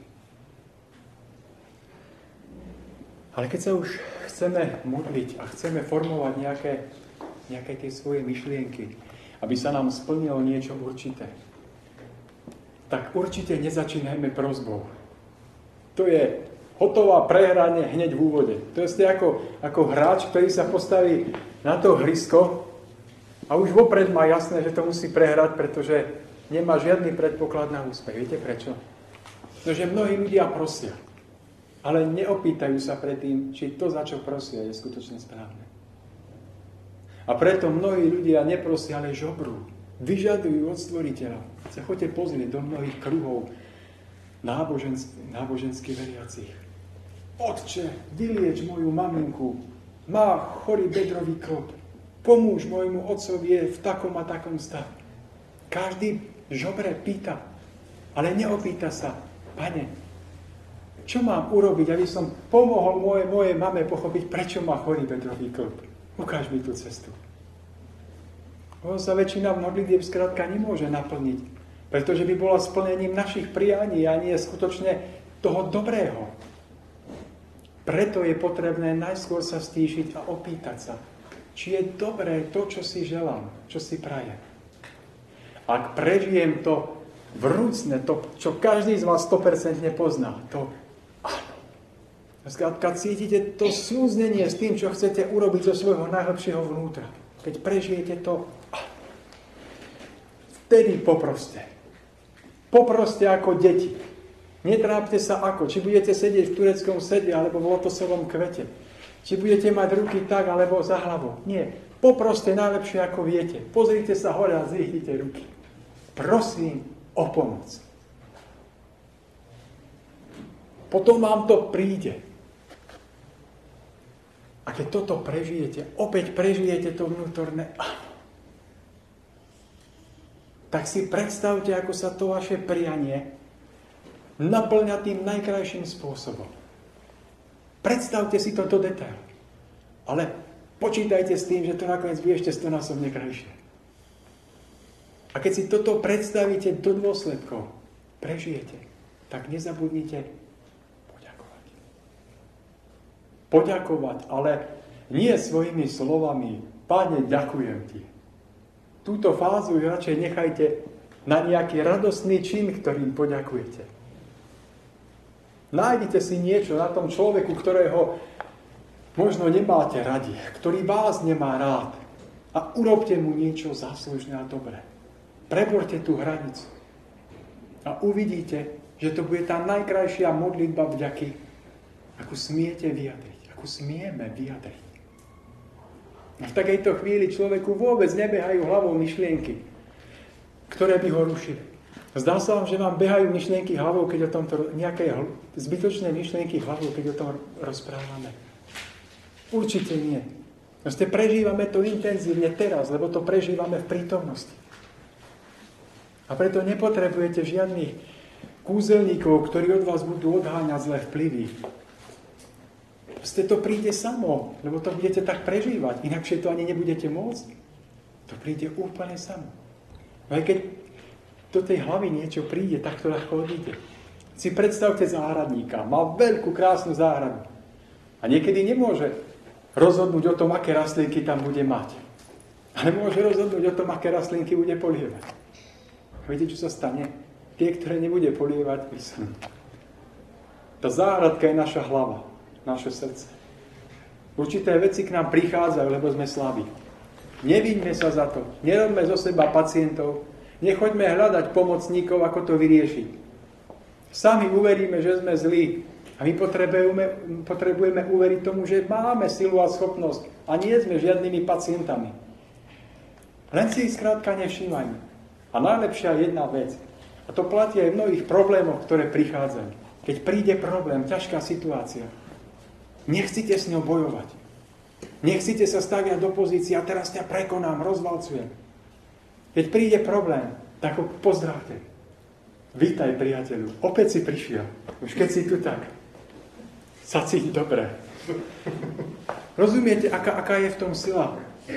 Ale keď sa už chceme modliť a chceme formovať nejaké, nejaké tie svoje myšlienky, aby sa nám splnilo niečo určité, tak určite nezačínajme prosbou. To je hotová prehranie hneď v úvode. To je ako, ako hráč, ktorý sa postaví na to hrysko a už vopred má jasné, že to musí prehrať, pretože nemá žiadny predpoklad na úspech. Viete prečo? Pretože mnohí ľudia prosia, ale neopýtajú sa predtým, či to, za čo prosia, je skutočne správne. A preto mnohí ľudia neprosia, ale žobrú. Vyžadujú od Stvoriteľa. Sa choďte pozrieť do mnohých kruhov náboženských, nábožensky veriacich. Otče, vylieč moju maminku. Má chorý bedrový klop. Pomôž môjmu otcovi, je v takom a takom stave. Každý žobre pýta, ale neopýta sa, Pane, čo mám urobiť, aby som pomohol moje, mojej mame pochopiť, prečo má chorý bedrový klop. Ukáž mi tú cestu. On sa väčšina modlitieb skrátka nemôže naplniť, pretože by bola splnením našich prianí a nie skutočne toho dobrého. Preto je potrebné najskôr sa stíšiť a opýtať sa, či je dobré to, čo si želám, čo si prajem. Ak prežijem to vrúcne, to, čo každý z vás sto percent pozná, to áno. Skrátka, cítite to súznenie s tým, čo chcete urobiť zo svojho najlepšieho vnútra. Keď prežijete to, vtedy poproste. Poproste ako deti. Netrápte sa ako, či budete sedieť v tureckom sedle, alebo v lotosovom kvete. Či budete mať ruky tak, alebo za hlavou. Nie. Poproste najlepšie, ako viete. Pozrite sa hore a zvihnite ruky. Prosím o pomoc. Potom vám to príde. A keď toto prežijete, opäť prežijete to vnútorné áno. Tak si predstavte, ako sa to vaše prianie naplňa tým najkrajším spôsobom. Predstavte si to do detailu. Ale počítajte s tým, že to nakoniec bude ešte stonásobne krajšie. A keď si toto predstavíte do dôsledkov, prežijete, tak nezabudnite poďakovať, ale nie svojimi slovami. Páne, ďakujem ti. Túto fázu radšej nechajte na nejaký radostný čin, ktorým poďakujete. Nájdite si niečo na tom človeku, ktorého možno nemáte radi, ktorý vás nemá rád a urobte mu niečo záslužné a dobré. Preborte tú hranicu a uvidíte, že to bude tá najkrajšia modlitba vďaky, akú smiete vyjadriť. Akú smieme vyjadriť. A v takejto chvíli človeku vôbec nebehajú hlavou myšlienky, ktoré by ho rušili. Zdá sa vám, že vám behajú myšlienky hlavou, keď o tomto, nejaké zbytočné myšlienky hlavou, keď o tom rozprávame. Určite nie. Proste prežívame to intenzívne teraz, lebo to prežívame v prítomnosti. A preto nepotrebujete žiadnych kúzelníkov, ktorí od vás budú odháňať zlé vplyvy. Proste to príde samo, lebo to budete tak prežívať. Inakšie to ani nebudete môcť. To príde úplne samo. Aj keď do tej hlavy niečo príde, tak to ľahko odíde. Si predstavte záhradníka. Má veľkú, krásnu záhradu. A niekedy nemôže rozhodnúť o tom, aké rastlinky tam bude mať. Ale môže rozhodnúť o tom, aké rastlinky bude polievať. A viete, čo sa stane? Tie, ktoré nebude polievať, vysnú. Tá záhradka je naša hlava. Naše srdce. Určité veci k nám prichádzajú, lebo sme slabí. Neviňme sa za to. Nerobme zo seba pacientov. Nechoďme hľadať pomocníkov, ako to vyriešiť. Sami uveríme, že sme zlí. A my potrebujeme, potrebujeme uveriť tomu, že máme silu a schopnosť. A nie sme žiadnymi pacientami. Len si ich skrátka nevšímajú. A najlepšia jedna vec. A to platí aj v mnohých problémoch, ktoré prichádzajú. Keď príde problém, ťažká situácia. Nechcite s ňou bojovať. Nechcite sa staviať do pozície a teraz ťa prekonám, rozvalcujem. Keď príde problém, tak ho pozdravte. Vítaj, priateľu. Opäť si prišiel. Už keď si tu tak. Sa cíti dobre. Rozumiete, aká, aká je v tom sila?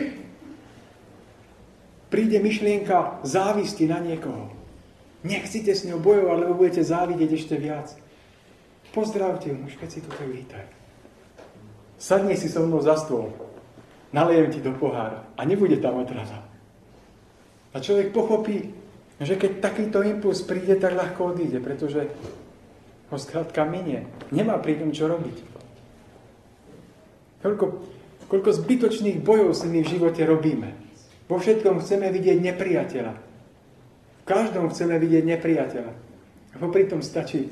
Príde myšlienka závisti na niekoho. Nechcite s ňou bojovať, lebo budete závidieť ešte viac. Pozdravte ju, už keď si tu tak vítaj. Sadni si so mnou za stôl, nalejem ti do pohára a nebude tam otrava. A človek pochopí, že keď takýto impuls príde, tak ľahko odíde, pretože ho skrátka minie. Nemá pri tom čo robiť. Koľko, koľko zbytočných bojov si my v živote robíme. Vo všetkom chceme vidieť nepriateľa. V každom chceme vidieť nepriateľa. A popri tom stačí.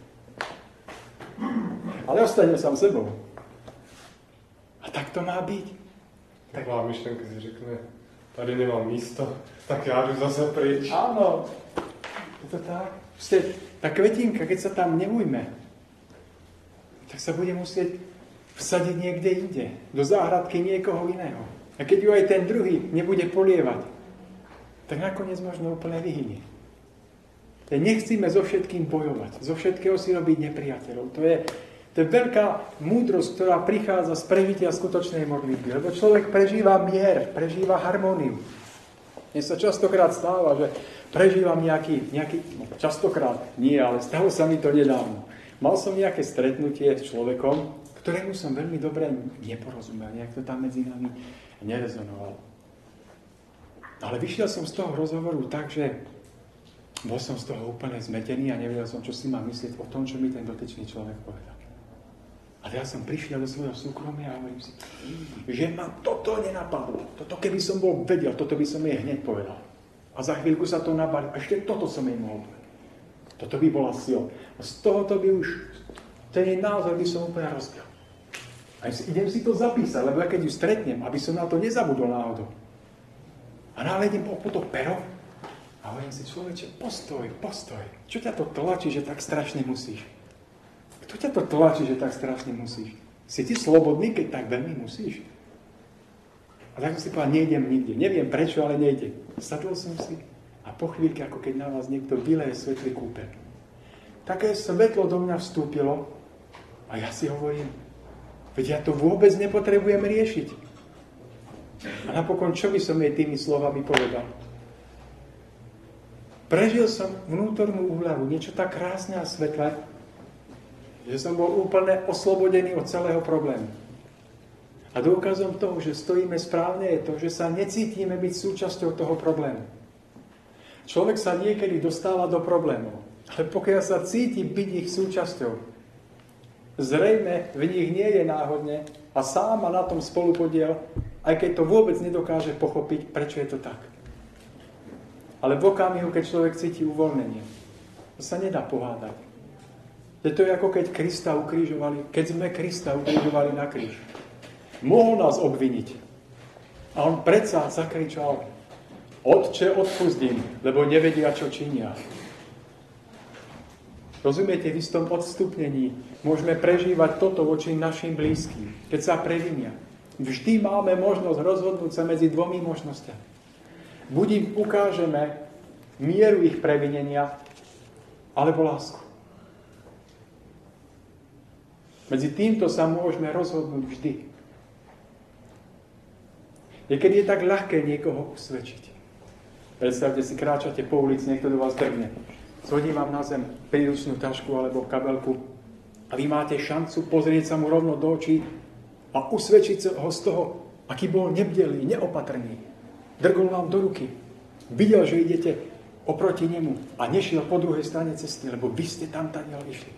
Ale ostane sám sebou. A tak to má byť.
Taková myšlenka si řekne, tady nemám místo, tak já jdu zase pryč.
Áno, je to tak. Proste, tá kvetinka, keď sa tam neujme, tak sa bude musieť vsadiť niekde inde, do záhradky niekoho iného. A keď ju aj ten druhý nebude polievať, tak nakoniec možno úplne vyhynie. Nechcíme so všetkým bojovať, zo všetkého si robiť nepriateľov. To je To je veľká múdrosť, ktorá prichádza z prežitia skutočnej modlitby. Lebo človek prežíva mier, prežíva harmóniu. Mne sa častokrát stáva, že prežívam nejaký, nejaký no, častokrát nie, ale stalo sa mi to nedávno. Mal som nejaké stretnutie s človekom, ktorému som veľmi dobre neporozumel, nejak to tam medzi nami nerezonovalo. Ale vyšiel som z toho rozhovoru tak, že bol som z toho úplne zmetený a nevedel som, čo si mám myslieť o tom, čo mi ten dotyčný človek povedal. A A ja som prišiel do svojho súkromia a hovorím si, že ma toto nenapadlo. Toto keby som bol vedel, toto by som jej hneď povedal. A za chvíľku sa to nabalí. A ešte toto som jej mohol povedať. Toto by bola sila. A z tohoto by už, ten jej názor by som úplne rozbil. A idem si to zapísať, lebo ja keď ju stretnem, aby som na to nezabudol náhodou. A náhľadím po to pero a hovorím si, človeče, postoj, postoj. Čo ťa to tlačí, že tak strašne musíš? Kto ťa to tlačí, že tak strašne musíš? Si ty slobodný, keď tak veľmi musíš? A tak som si povedal, nejdem nikde. Neviem prečo, ale nejdem. Sadol som si a po chvíľke, ako keď na vás niekto vyleje svetlý kúpeľ. Také svetlo do mňa vstúpilo a ja si hovorím, veď ja to vôbec nepotrebujem riešiť. A napokon, čo by som jej tými slovami povedal? Prežil som vnútornú úľavu, niečo tak krásne a svetlé, že som bol úplne oslobodený od celého problému. A dôkazom toho, že stojíme správne, je to, že sa necítime byť súčasťou toho problému. Človek sa niekedy dostáva do problémov, ale pokiaľ sa cíti byť ich súčasťou, zrejme v nich nie je náhodne a sám má na tom spolupodiel, aj keď to vôbec nedokáže pochopiť, prečo je to tak. Ale v okamihu, keď človek cíti uvoľnenie, to sa nedá pohádať. Je to ako keď Krista ukrižovali, keď sme Krista ukrižovali na kríž. Mohol nás obviniť. A on predsa zakričal, Otče, odpusť im, lebo nevedia, čo činia. Rozumiete, v istom odstupnení môžeme prežívať toto voči našim blízkym, keď sa previnia. Vždy máme možnosť rozhodnúť sa medzi dvomi možnosťami. Buď im ukážeme mieru ich previnenia, alebo lásku. Medzi týmto sa môžeme rozhodnúť vždy. Niekedy je tak ľahké niekoho usvedčiť. Predstavte si, kráčate po ulici, niekto do vás drgne. Zhodí vám na zem príručnú tašku alebo kabelku a vy máte šancu pozrieť sa mu rovno do očí a usvedčiť ho z toho, aký bol nebdelý, neopatrný. Drgol vám do ruky. Videl, že idete oproti nemu a nešiel po druhej strane cesty, lebo vy ste tam tadiaľ išli.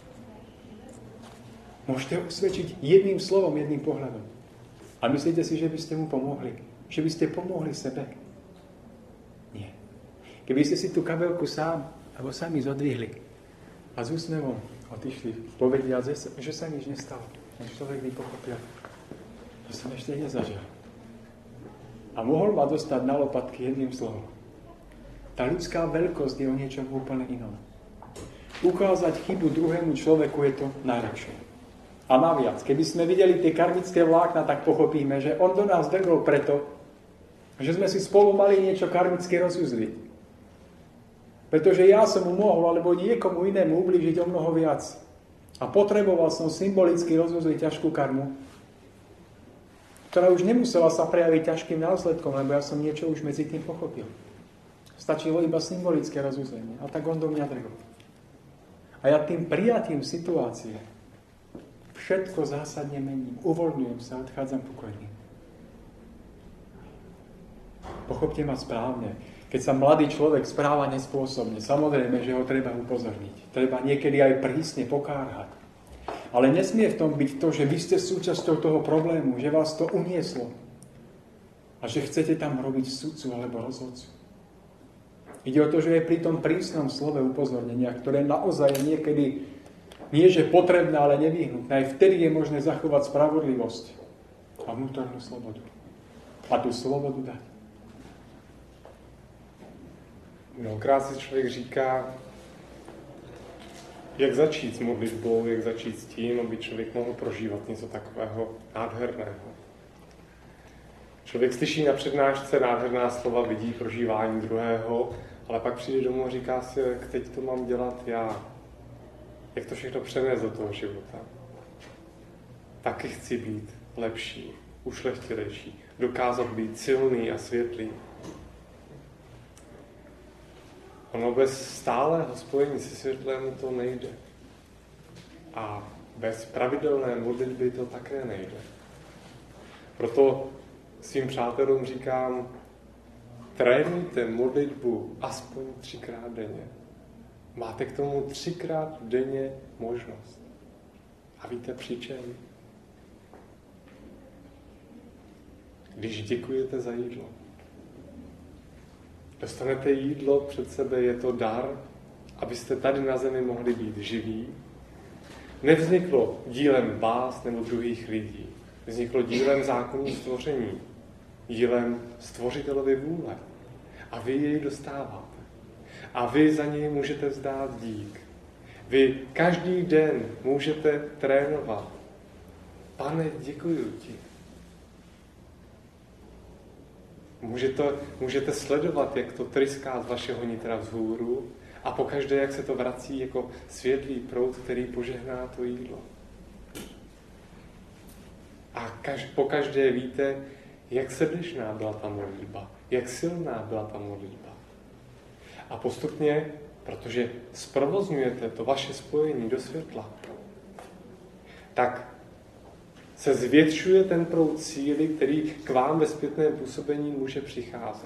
Môžete usvedčiť jedným slovom, jedným pohľadom. A myslíte si, že by ste mu pomohli? Že by ste pomohli sebe? Nie. Keby ste si tú kabelku sám alebo sami zodvihli a s úsmevom odišli, povedia, že sa nič nestalo. Ten človek by pochopil, že som ešte nezažil. A mohol ma dostať na lopatky jedným slovom. Tá ľudská veľkosť je o niečom úplne inom. Ukázať chybu druhému človeku je to najlepšie. A naviac, keby sme videli tie karmické vlákna, tak pochopíme, že on do nás drgol preto, že sme si spolu mali niečo karmické rozuzliť. Pretože ja som mu mohol, alebo niekomu inému ublížiť o mnoho viac. A potreboval som symbolicky rozuzliť ťažkú karmu, ktorá už nemusela sa prejaviť ťažkým následkom, lebo ja som niečo už medzi tým pochopil. Stačilo iba symbolické rozuzlenie. A tak on do mňa drgol. A ja tým prijatím situácie všetko zásadne mením. Uvoľňujem sa, odchádzam pokojný. Pochopte ma správne. Keď sa mladý človek správa nespôsobne, samozrejme, že ho treba upozorniť. Treba niekedy aj prísne pokárhať. Ale nesmie v tom byť to, že vy ste súčasťou toho problému, že vás to unieslo. A že chcete tam robiť sudcu alebo rozhodcu. Ide o to, že je pri tom prísnom slove upozornenia, ktoré naozaj je niekedy nie že potrebné, ale nevyhnutné. Aj vtedy je možné zachovať spravodlivosť a vnútornú slobodu. A tú slobodu dať.
Mnohokrát si člověk říká, jak začít s modlitbou, jak začít s tím, aby člověk mohl prožívat něco takového nádherného. Člověk slyší na přednášce nádherná slova, vidí prožívání druhého, ale pak přijde domů a říká si, jak teď to mám dělat já. Jak to všechno přenést do toho života. Taky chci být lepší, ušlechtilejší, dokázat být silný a světlý. Ono bez stálého spojení se světlem to nejde. A bez pravidelné modlitby to také nejde. Proto svým přátelům říkám, trénujte modlitbu aspoň třikrát denně. Máte k tomu třikrát denně možnost. A víte při čem? Když děkujete za jídlo. Dostanete jídlo před sebe, je to dar, abyste tady na zemi mohli být živí. Nevzniklo dílem vás nebo druhých lidí. Vzniklo dílem zákonů stvoření. Dílem stvořitelovy vůle. A vy jej dostáváte. A vy za něj můžete vzdát dík. Vy každý den můžete trénovat. Pane, děkuju ti. Můžete, můžete sledovat, jak to tryská z vašeho nitra vzhůru a pokaždé, jak se to vrací jako světlý proud, který požehná to jídlo. A kaž, pokaždé víte, jak srdečná byla ta modlitba, jak silná byla ta modlitba. A postupně, protože zprovozňujete to vaše spojení do světla, tak se zvětšuje ten proud síly, který k vám ve zpětném působení může přicházet.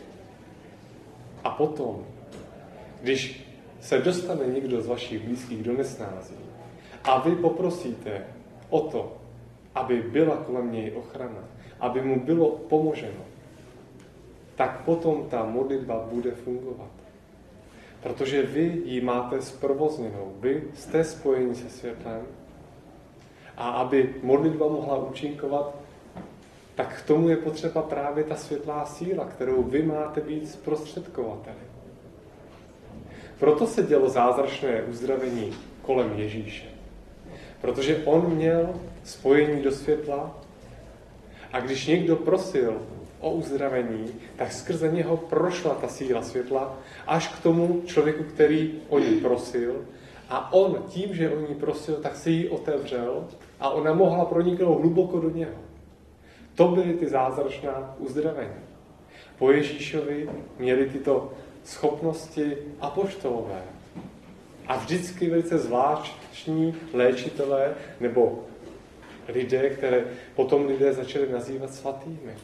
A potom, když se dostane někdo z vašich blízkých do nesnází a vy poprosíte o to, aby byla kolem něj ochrana, aby mu bylo pomoženo, tak potom ta modlitba bude fungovat. Protože vy ji máte zprovozněnou, vy jste spojeni se světlem. A aby modlitba mohla účinkovat, tak k tomu je potřeba právě ta světlá síla, kterou vy máte být zprostředkovateli. Proto se dělo zázračné uzdravení kolem Ježíše. Protože on měl spojení do světla a když někdo prosil o uzdravení, tak skrze něho prošla ta síla světla až k tomu člověku, který o ní prosil. A on tím, že o ní prosil, tak se jí otevřel a ona mohla proniknout hluboko do něho. To byly ty zázračná uzdravení. Po Ježíšovi měli tyto schopnosti apoštolové. A vždycky velice zvláštní léčitelé nebo lidé, které potom lidé začali nazývat svatými.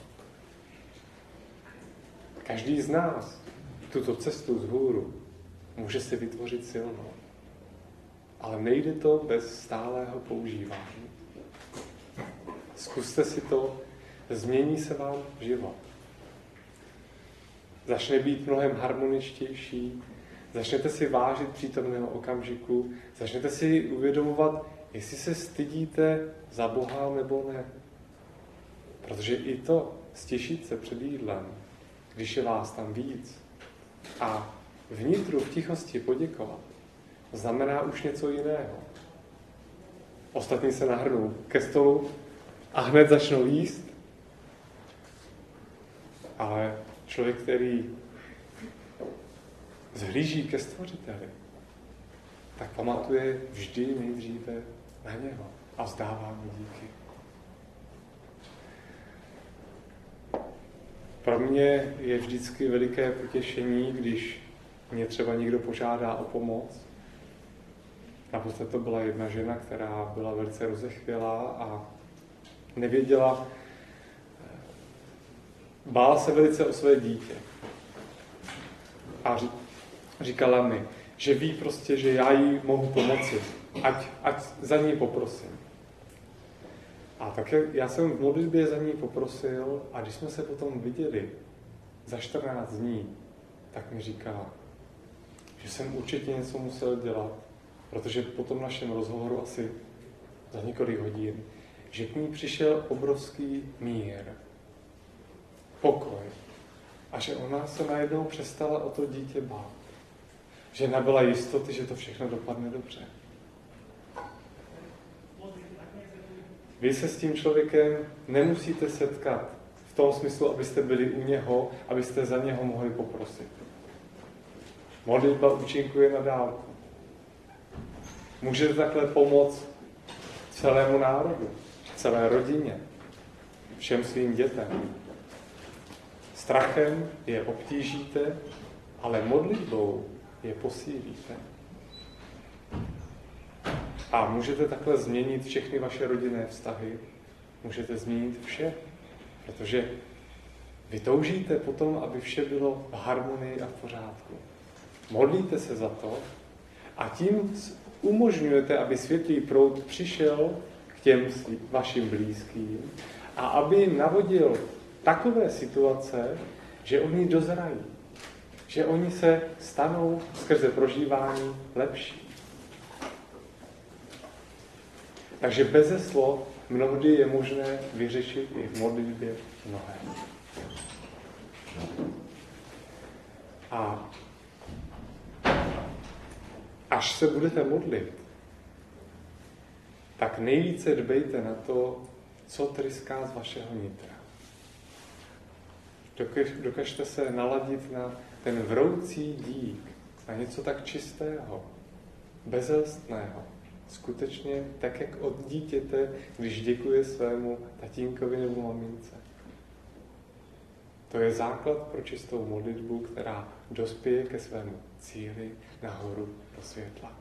Každý z nás tuto cestu vzhůru může si vytvořit silnou. Ale nejde to bez stálého používání. Zkuste si to, změní se vám život. Začne být mnohem harmoničtější, začnete si vážit přítomného okamžiku, začnete si uvědomovat, jestli se stydíte za Boha nebo ne. Protože i to, stěšit se před jídlem, když je vás tam víc a vnitru v tichosti poděkovat, znamená už něco jiného. Ostatní se nahrnou ke stolu a hned začnou jíst, ale člověk, který zhlíží ke Stvořiteli, tak pamatuje vždy nejdříve na něho a vzdává mu díky. Pro mě je vždycky veliké potěšení, když mě třeba někdo požádá o pomoc. Naposled to byla jedna žena, která byla velice rozechvělá a nevěděla, bála se velice o své dítě. A říkala mi, že ví prostě, že já jí mohu pomoci, ať, ať za ní poprosím. A tak já jsem v modlitbě za ní poprosil a když jsme se potom viděli za čtrnáct dní, tak mi říkala, že jsem určitě něco musel dělat, protože po tom našem rozhovoru asi za několik hodin, že k ní přišel obrovský mír, pokoj a že ona se najednou přestala o to dítě bát. Že nabyla jistoty, že to všechno dopadne dobře. Vy se s tím člověkem nemusíte setkat v tom smyslu, abyste byli u něho, abyste za něho mohli poprosit. Modlitba účinkuje na dálku. Můžete takhle pomoct celému národu, celé rodině, všem svým dětem. Strachem je obtížíte, ale modlitbou je posílíte. A můžete takhle změnit všechny vaše rodinné vztahy, můžete změnit vše, protože vy toužíte potom, aby vše bylo v harmonii a v pořádku. Modlíte se za to A tím umožňujete, aby světlý proud přišel k těm vašim blízkým a aby navodil takové situace, že oni dozrají, že oni se stanou skrze prožívání lepší. Takže beze slov mnohdy je možné vyřešit i v modlitbě mnohé. A až se budete modlit, tak nejvíce dbejte na to, co tryská z vašeho nitra. Dokažte se naladit na ten vroucí dík, na něco tak čistého, bezelstného. Skutečně tak, jak od dítěte, když děkuje svému tatínkovi nebo mamince. To je základ pro čistou modlitbu, která dospěje ke svému cíli nahoru do světla.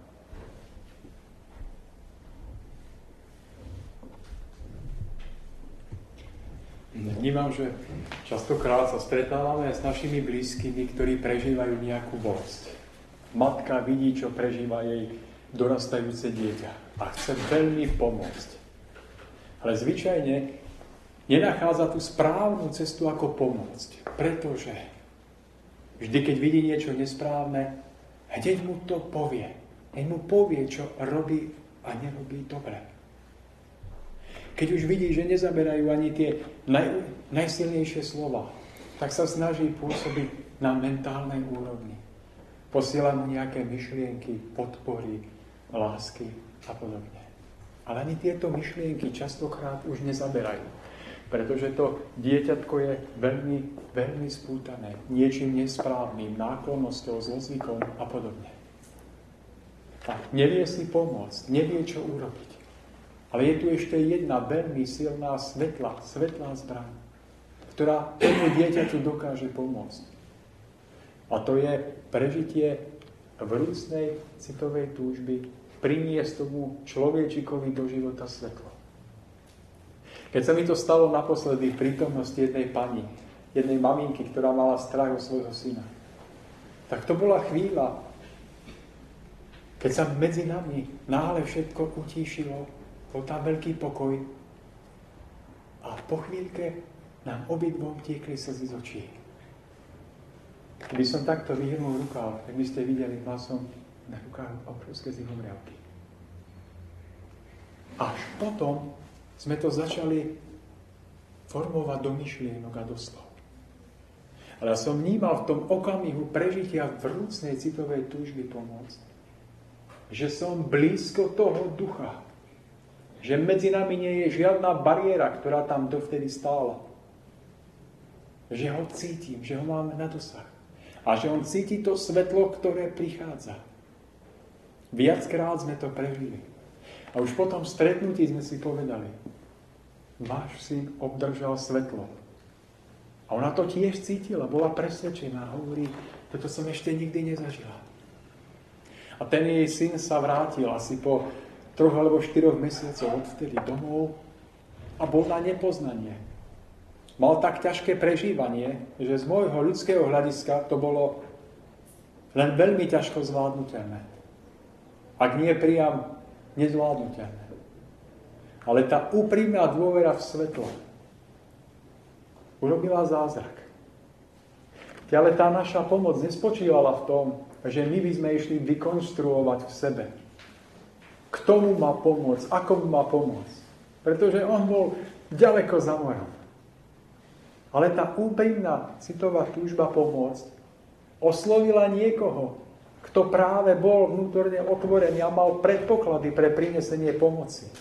Vnímam, že častokrát sa stretávame s našimi blízkymi, ktorí prežívajú nejakú bolesť. Matka vidí, čo prežíva jej dorastajúce dieťa a chce veľmi pomôcť. Ale zvyčajne nenachádza tú správnu cestu, ako pomôcť. Pretože vždy, keď vidí niečo nesprávne, hneď mu to povie. Hneď mu povie, čo robí a nerobí dobre. Keď už vidí, že nezaberajú ani tie naj, najsilnejšie slova, tak sa snaží pôsobiť na mentálnej úrovni. Posiela mu nejaké myšlienky, podpory, lásky a podobne. Ale ani tieto myšlienky častokrát už nezaberajú, pretože to dieťatko je veľmi, veľmi spútané niečím nesprávnym, náklonnosťou, zlozvykom a podobne. A nevie si pomôcť, nevie, čo urobiť. Ale je tu ešte jedna veľmi silná svetla, svetlá zbraň, ktorá tomu dieťaťu dokáže pomôcť. A to je prežitie vrúcnej citovej túžby priniesť tomu človečikovi do života svetlo. Keď sa mi to stalo naposledy v prítomnosti jednej pani, jednej maminky, ktorá mala strach o svojho syna, tak to bola chvíľa, keď sa medzi nami náhle všetko utíšilo, bol tam veľký pokoj a po chvíľke nám obidvom tiekli slzy z očí. Keby som takto vyhrnul rukáv, tak by ste videli, mal som na rukách obrovské zihomriavky. Až potom sme to začali formovať do myšlienok a do slov. Ale ja som vnímal v tom okamihu prežitia vrúcnej citovej túžby pomôcť, že som blízko toho ducha, že medzi nami nie je žiadna bariéra, ktorá tam dovtedy stála. Že ho cítim, že ho máme na dosah. A že on cíti to svetlo, ktoré prichádza. Viackrát sme to prežili. A už po tom stretnutí sme si povedali, váš syn obdržal svetlo. A ona to tiež cítila, bola presvedčená, hovorí, toto som ešte nikdy nezažila. A ten jej syn sa vrátil asi po troch alebo štyroch mesiacov odvtedy domov a bol na nepoznanie. Mal tak ťažké prežívanie, že z môjho ľudského hľadiska to bolo len veľmi ťažko zvládnutelné. Ak nie priam nezvládnutelné. Ale tá úprimná dôvera v svetlo urobila zázrak. Ale tá naša pomoc nespočívala v tom, že my by sme išli vykonštruovať v sebe. Kto mu má pomôcť, ako mu má pomôcť. Pretože on bol ďaleko za morom. Ale tá úprimná citová túžba pomôcť oslovila niekoho, kto práve bol vnútorne otvorený a mal predpoklady pre prinesenie pomoci.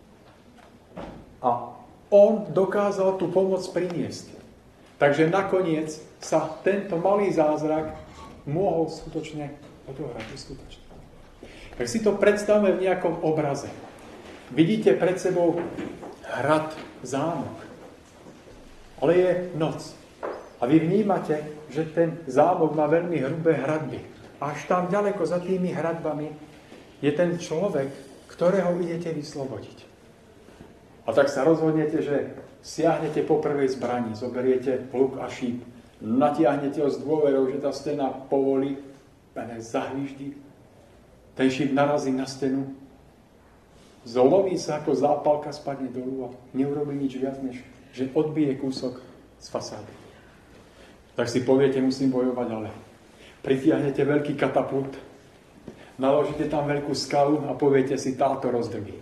A on dokázal tú pomoc priniesť. Takže nakoniec sa tento malý zázrak mohol skutočne odohrať. Skutočne. Tak si to predstavme v nejakom obraze. Vidíte pred sebou hrad, zámok. Ale je noc. A vy vnímate, že ten zámok má veľmi hrubé hradby. A až tam ďaleko za tými hradbami je ten človek, ktorého idete vyslobodiť. A tak sa rozhodnete, že siahnete po prvej zbrani, zoberiete luk a šíp, natiahnete ho s dôverou, že tá stena povolí, a zahvíždi ten šíp narazí na stenu, zlomí sa ako zápalka, spadne dolu a neurobí nič viac, než že odbije kúsok z fasády. Tak si poviete, musím bojovať, ale pritiahnete veľký katapult, naložíte tam veľkú skalu a poviete si, táto rozdrví.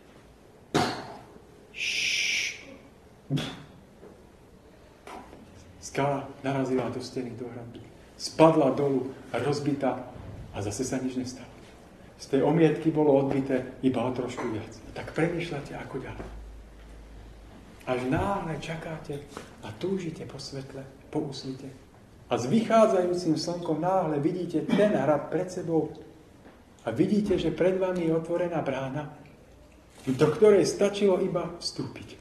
Skala narazila do steny, do hradu. Spadla dolu, rozbitá a zase sa nič nestalo. Z tej omietky bolo odbité iba o trošku viac. Tak premýšľate, ako ďalej. Až náhle čakáte a túžite po svetle, po úsvite. A s vychádzajúcim slnkom náhle vidíte ten hrad pred sebou a vidíte, že pred vami je otvorená brána, do ktorej stačilo iba vstúpiť.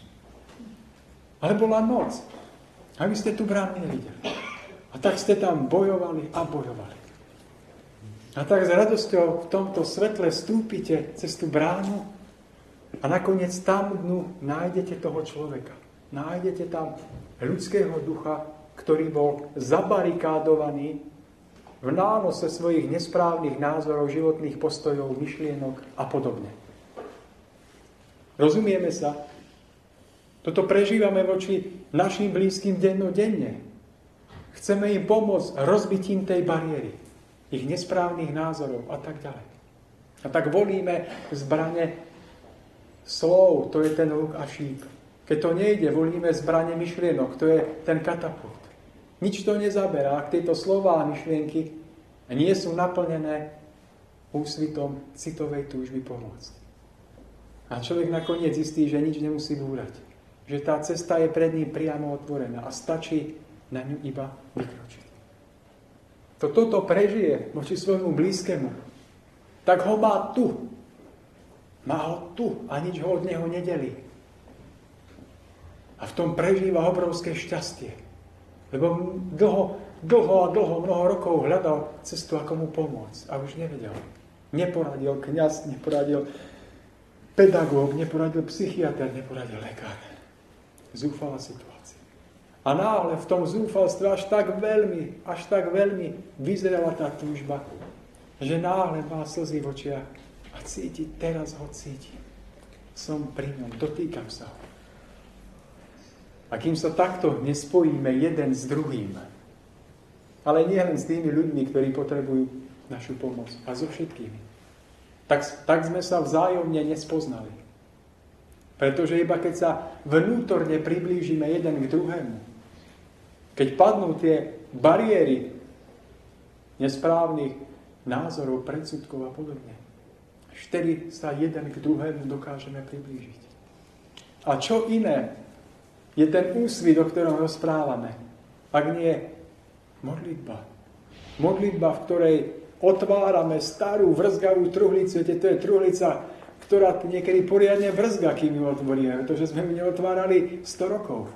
Ale bola noc. A vy ste tú bránu nevideli. A tak ste tam bojovali a bojovali. A tak s radosťou v tomto svetle vstúpite cez tú bránu a nakoniec tam dnu nájdete toho človeka. Nájdete tam ľudského ducha, ktorý bol zabarikádovaný v nánose svojich nesprávnych názorov, životných postojov, myšlienok a podobne. Rozumieme sa? Toto prežívame voči našim blízkym dennodenne. Chceme im pomôcť rozbitím tej bariéry, ich nesprávnych názorov a tak ďalej. A tak volíme zbrane slov, to je ten luk a šíp. Keď to nejde, volíme zbrane myšlienok, to je ten katapult. Nič to nezaberá, ak tieto slová a myšlienky nie sú naplnené úsvitom citovej túžby pomôcť. A človek nakoniec zistí, že nič nemusí búrať. Že tá cesta je pred ním priamo otvorená a stačí na ňu iba vykročiť. To toto prežije voči svojmu blízkemu, tak ho má tu. Má ho tu a nič ho od neho nedelí. A v tom prežíva obrovské šťastie. Lebo dlho, dlho a dlho, mnoho rokov hľadal cestu, ako mu pomôcť. A už nevedel. Neporadil kňaz, neporadil pedagóg, neporadil psychiatr, neporadil lekár. Zúfalá situácia. A náhle v tom zúfalstve až tak veľmi, až tak veľmi vyzerala tá túžba, že náhle má slzy v očiach a cíti, teraz ho cíti. Som pri ňom, dotýkam sa ho. A kým sa takto nespojíme jeden s druhým, ale nie len s tými ľuďmi, ktorí potrebujú našu pomoc, a so všetkými, tak, tak sme sa vzájomne nespoznali. Pretože iba keď sa vnútorne priblížime jeden k druhému, keď padnú tie bariéry nesprávnych názorov, predsudkov a podobne, vtedy sa jeden k druhému dokážeme priblížiť. A čo iné je ten úsvit, o ktorom rozprávame, ak nie modlitba. Modlitba, v ktorej otvárame starú vrzgavú truhlicu. To je truhlica, ktorá niekedy poriadne vrzga, kým ju otvoríme, pretože sme ju neotvárali sto rokov.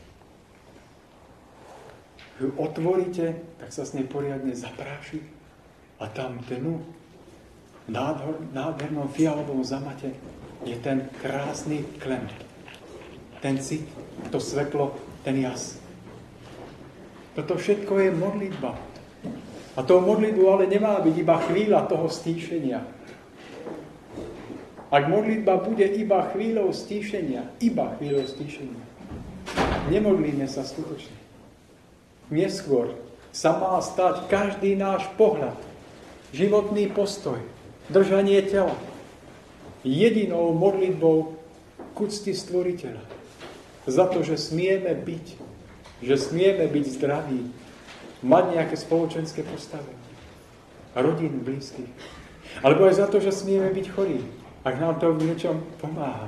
Ju otvoríte, tak sa s nej poriadne zapráši a tam tenu nádhernom fialovom zamate je ten krásny klen. Ten cit, to svetlo, ten jas. Toto všetko je modlitba. A tou modlitbou ale nemá byť iba chvíľa toho stíšenia. Ak modlitba bude iba chvíľou stíšenia, iba chvíľou stíšenia, nemodlíme sa skutočne. Neskôr sa má stať každý náš pohľad, životný postoj, držanie tela jedinou modlitbou k úcti Stvoriteľa. Za to, že smieme byť, že smieme byť zdraví, mať nejaké spoločenské postavenie, rodín, blízkych. Alebo aj za to, že smieme byť chorí, ak nám to v niečom pomáha.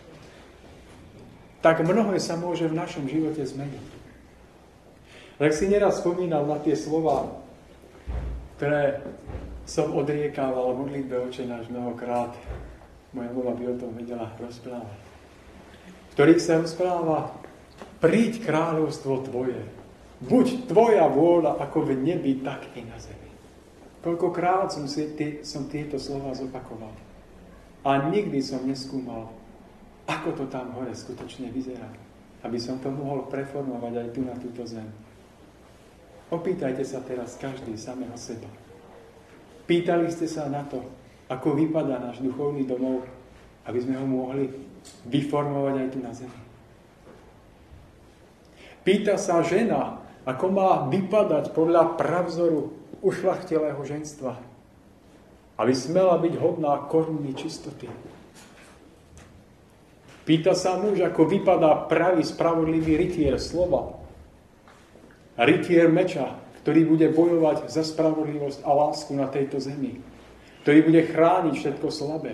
Tak mnohé sa môže v našom živote zmeniť. Tak si neraz spomínal na tie slová, ktoré som odriekával v modlitbe Otče náš mnohokrát. Moja mama by o tom vedela rozprávať. V ktorých sa rozpráva: príď kráľovstvo tvoje, buď tvoja vôľa ako v nebi, tak i na zemi. Koľkokrát som, si, tí, som tieto slova zopakoval. A nikdy som neskúmal, ako to tam hore skutočne vyzerá. Aby som to mohol preformovať aj tu na túto zem. Opýtajte sa teraz každý samého seba. Pýtali ste sa na to, ako vypadá náš duchovný domov, aby sme ho mohli vyformovať aj tu na zemi. Pýta sa žena, ako má vypadať podľa pravzoru ušľachtilého ženstva, aby smela byť hodná koruny čistoty. Pýta sa muž, ako vypadá pravý, spravodlivý rytier slova, rytier meča, ktorý bude bojovať za spravodlivosť a lásku na tejto zemi, ktorý bude chrániť všetko slabé.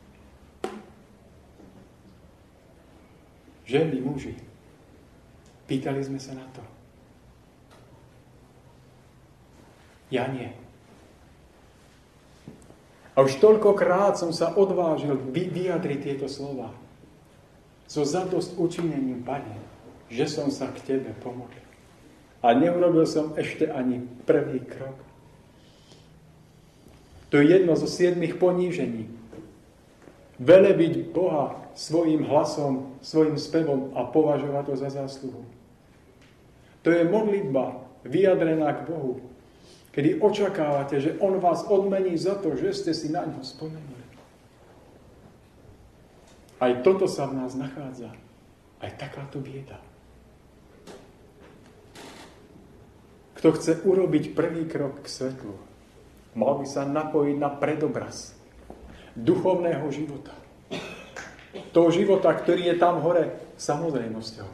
Ženy, muži, pýtali sme sa na to. Ja nie. A už toľkokrát som sa odvážil vyjadriť tieto slova. So zadosť učinením, Pane, že som sa k Tebe pomodlil. A neurobil som ešte ani prvý krok. To je jedno zo siedmých ponížení. Velebiť Boha svojim hlasom, svojim spevom a považovať to za zásluhu. To je modlitba vyjadrená k Bohu, kedy očakávate, že On vás odmení za to, že ste si na ňo spomenuli. Aj toto sa v nás nachádza. Aj takáto bieda. Kto chce urobiť prvý krok k svetlu, mal by sa napojiť na predobraz duchovného života. Toho života, ktorý je tam hore samozrejmosťou.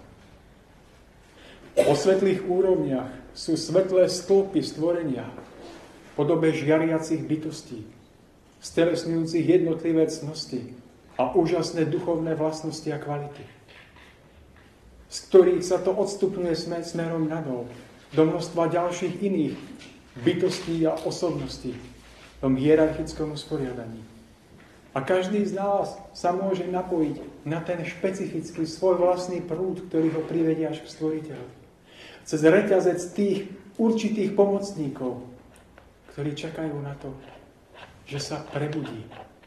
Po svetlých úrovniach sú svetlé stĺpy stvorenia v podobe žiariacich bytostí, stelesňujúcich jednotlivé cnosti a úžasné duchovné vlastnosti a kvality, z ktorých sa to odstupňuje smerom nadol do množstva ďalších iných bytostí a osobností v tom hierarchickom usporiadaní. A každý z nás sa môže napojiť na ten špecifický svoj vlastný prúd, ktorý ho privedie až k Stvoriteľovi. Cez reťazec tých určitých pomocníkov, ktorí čakajú na to, že sa prebudí.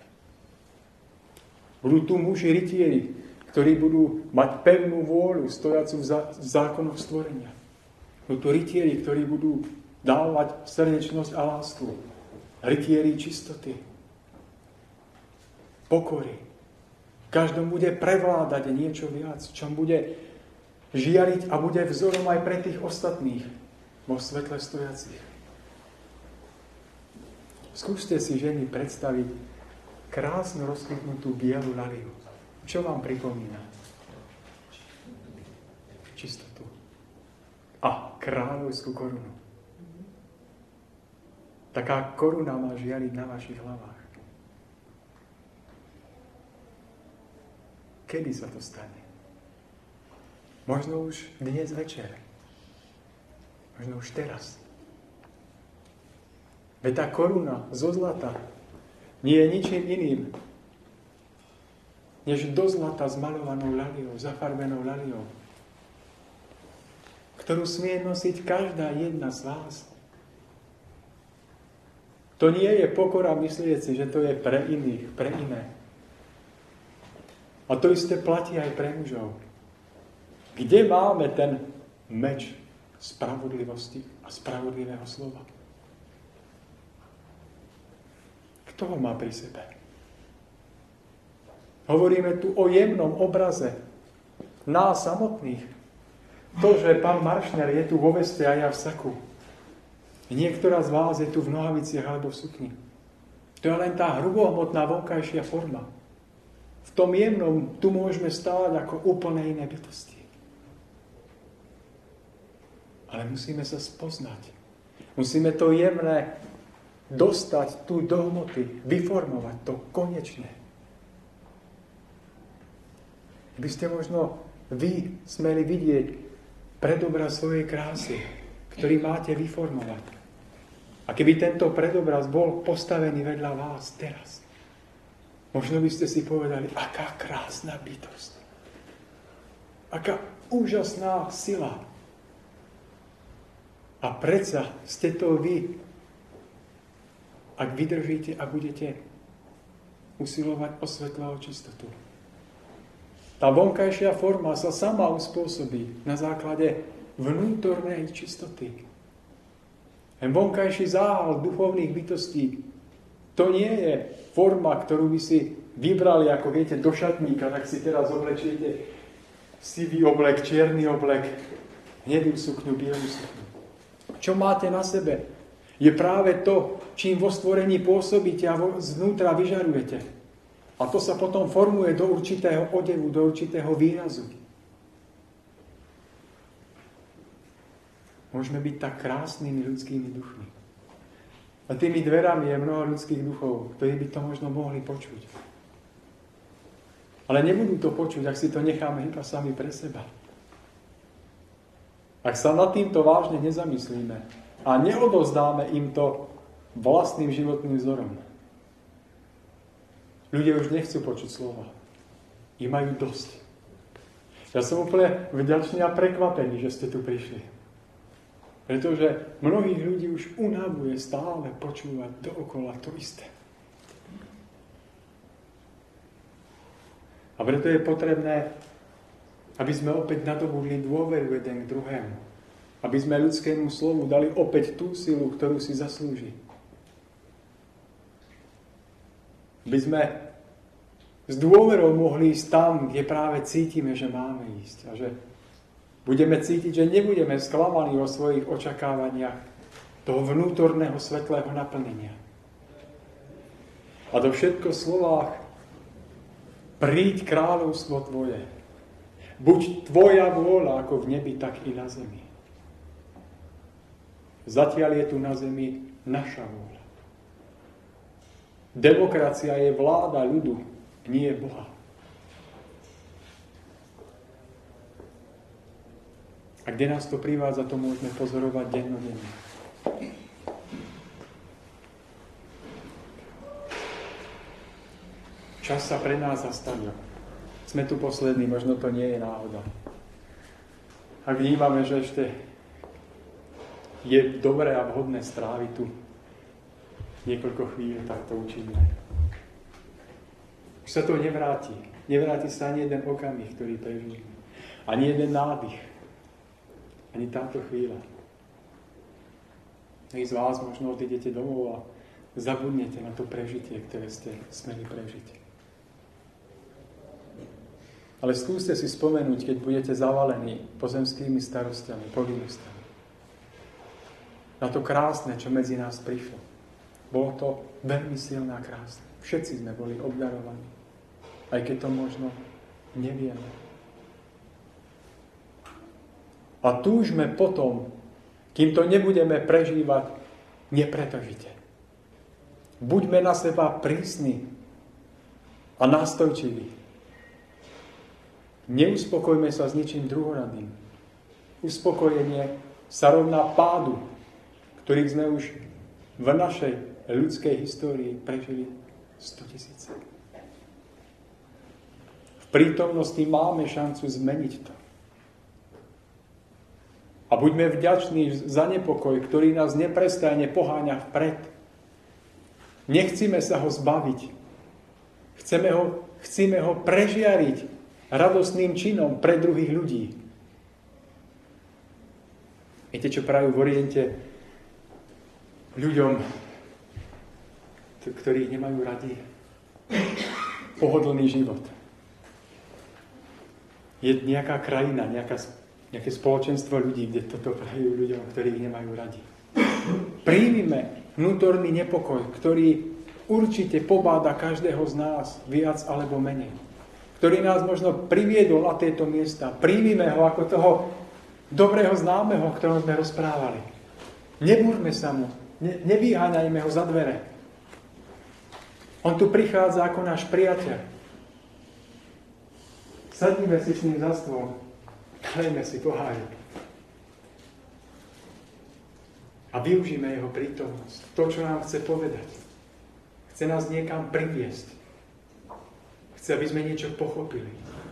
Budú tu muži rytieri, ktorí budú mať pevnú vôľu, stojacu v zákonoch stvorenia. Budú tu rytieri, ktorí budú dávať srdečnosť a lásku. Rytieri čistoty, pokory. Každom bude prevládať niečo viac, čom bude žiariť a bude vzorom aj pre tých ostatných vo svetle stojacích. Skúste si, ženy, predstaviť krásnu rozkvitnutú bielu laliu. Čo vám pripomína? Čistotu. A kráľovskú korunu. Taká koruna má žiariť na vašich hlavách. Kedy sa to stane? Možno už dnes večer. Možno už teraz. Veď tá koruna zo zlata nie je ničím iným, než do zlata zmalovanou laliou, zafarbenou laliou, ktorú smie nosiť každá jedna z vás. To nie je pokora myslieť si, že to je pre iných, pre iné. A to isté platí aj pre mužov. Kde máme ten meč spravodlivosti a spravodlivého slova? Kto ho má pri sebe? Hovoríme tu o jemnom obraze nás samotných. To, že pán Maršner je tu vo veste a ja v saku. Niektorá z vás je tu v nohaviciach alebo v sukni. To je len tá hrubohmotná vonkajšia forma. V tom jemnom tu môžeme stáť ako úplne iné bytosti. Ale musíme sa spoznať. Musíme to jemné dostať tu do hmoty, vyformovať to konečné. By ste možno vy smeli vidieť predobraz svojej krásy, ktorý máte vyformovať. A keby tento predobraz bol postavený vedľa vás teraz, možno by ste si povedali, aká krásna bytosť. Aká úžasná sila. A predsa ste to vy, ak vydržíte a budete usilovať o svetlo a o čistotu. Tá vonkajšia forma sa sama uspôsobí na základe vnútornej čistoty. Ten vonkajší záhal duchovných bytostí To nie je forma, ktorú by si vybrali, ako viete, do šatníka, tak si teraz oblečiete sivý oblek, čierny oblek, hnedú sukňu, bielú sukňu. Čo máte na sebe, je práve to, čím vo stvorení pôsobíte a zvnútra vyžarujete. A to sa potom formuje do určitého odevu, do určitého výrazu. Môžeme byť tak krásnymi ľudskými duchmi. A tými dverami je mnoho ľudských duchov, ktorí by to možno mohli počuť. Ale nebudú to počuť, ak si to necháme iba sami pre seba. Ak sa nad týmto vážne nezamyslíme a neodovzdáme im to vlastným životným vzorom. Ľudia už nechcú počuť slova. I majú dosť. Ja som úplne vďačný a prekvapený, že ste tu prišli. Pretože mnohých ľudí už unavuje stále počúvať dookola to isté. A preto je potrebné, aby sme opäť nadobudli dôveru jeden k druhému. Aby sme ľudskému slovu dali opäť tú silu, ktorú si zaslúži. Aby sme s dôverou mohli ísť tam, kde práve cítime, že máme ísť. A že budeme cítiť, že nebudeme sklamaní o svojich očakávaniach toho vnútorného svetlého naplnenia. A do všetko slovách príď kráľovstvo tvoje. Buď tvoja vôľa ako v nebi, tak i na zemi. Zatiaľ je tu na zemi naša vôľa. Demokracia je vláda ľudu, nie Boha. A kde nás to privádza, to môžeme pozorovať dennodenne. Čas sa pre nás zastavil. Sme tu poslední, možno to nie je náhoda. Ak vnímame, že ešte je dobré a vhodné stráviť tu niekoľko chvíľ, tak to učíme. Už sa to nevráti. Nevráti sa ani jeden okamih, ktorý prežijeme. Ani jeden nádych. Ani táto chvíľa. Nech z vás možno odídete domov a zabudnete na to prežitie, ktoré ste smeli prežiť. Ale skúste si spomenúť, keď budete zavalení pozemskými starostiami, povinnostami. Na to krásne, čo medzi nás prišlo. Bolo to veľmi silné a krásne. Všetci sme boli obdarovaní. Aj keď to možno nevieme. A túžme potom, kým to nebudeme prežívať, nepretržite. Buďme na seba prísni a nastojčiví. Neuspokojme sa s ničím druhoradým. Uspokojenie sa rovná pádu, ktorých sme už v našej ľudskej histórii prežili stotisíce. V prítomnosti máme šancu zmeniť to. A buďme vďační za nepokoj, ktorý nás neprestajne poháňa vpred. Nechcíme sa ho zbaviť. Chceme ho, chceme ho prežiariť radostným činom pre druhých ľudí. Viete, čo prajú v Oriente ľuďom, ktorí nemajú radi? Pohodlný život. Je nejaká krajina, nejaká nejaké spoločenstvo ľudí, kde toto prajú ľuďom, ktorých nemajú radi. Príjmime vnútorný nepokoj, ktorý určite pobáda každého z nás viac alebo menej. Ktorý nás možno priviedol na tieto miesta. Príjmime ho ako toho dobrého známeho, o ktorom sme rozprávali. Nebúrme sa mu, ne, nevyháňajme ho za dvere. On tu prichádza ako náš priateľ. Sadnime si s ním za stôl. Dajme si pohárik. A využíme jeho prítomnosť. To, čo nám chce povedať. Chce nás niekam priviesť. Chce, aby sme niečo pochopili.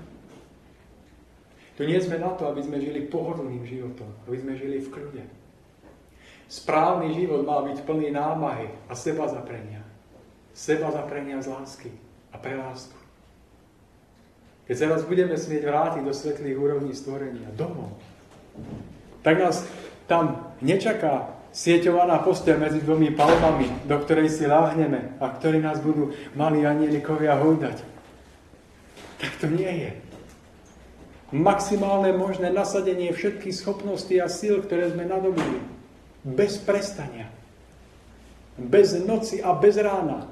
Tu nie sme na to, aby sme žili pohodlným životom. Aby sme žili v kľude. Správny život má byť plný námahy a seba zaprenia. Seba zaprenia z lásky a pre lásku. Keď sa raz budeme smieť vrátiť do svetlých úrovní stvorenia, domov, tak nás tam nečaká sieťovaná posteľ medzi dvomi palmami, do ktorej si láhneme a ktorí nás budú malí anielikovia hojdať. Tak to nie je. Maximálne možné nasadenie všetkých schopností a síl, ktoré sme nadobudli. Bez prestania. Bez noci a bez rána.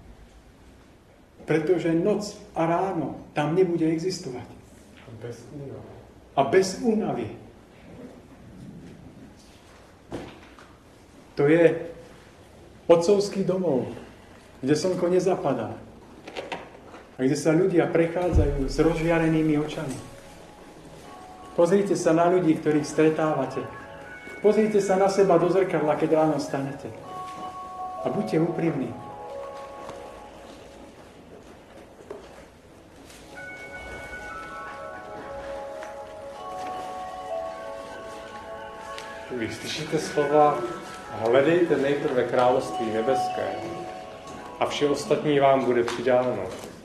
Pretože noc a ráno tam nebude existovať.
A bez únavy.
A bez únavy. To je otcovský domov, kde slnko nezapadá. A kde sa ľudia prechádzajú s rozžiarenými očami. Pozrite sa na ľudí, ktorých stretávate. Pozrite sa na seba do zrkadla, keď ráno stanete. A buďte úprimní.
Když slyšíte slova, hledejte nejprve království nebeské a vše ostatní vám bude přidáno,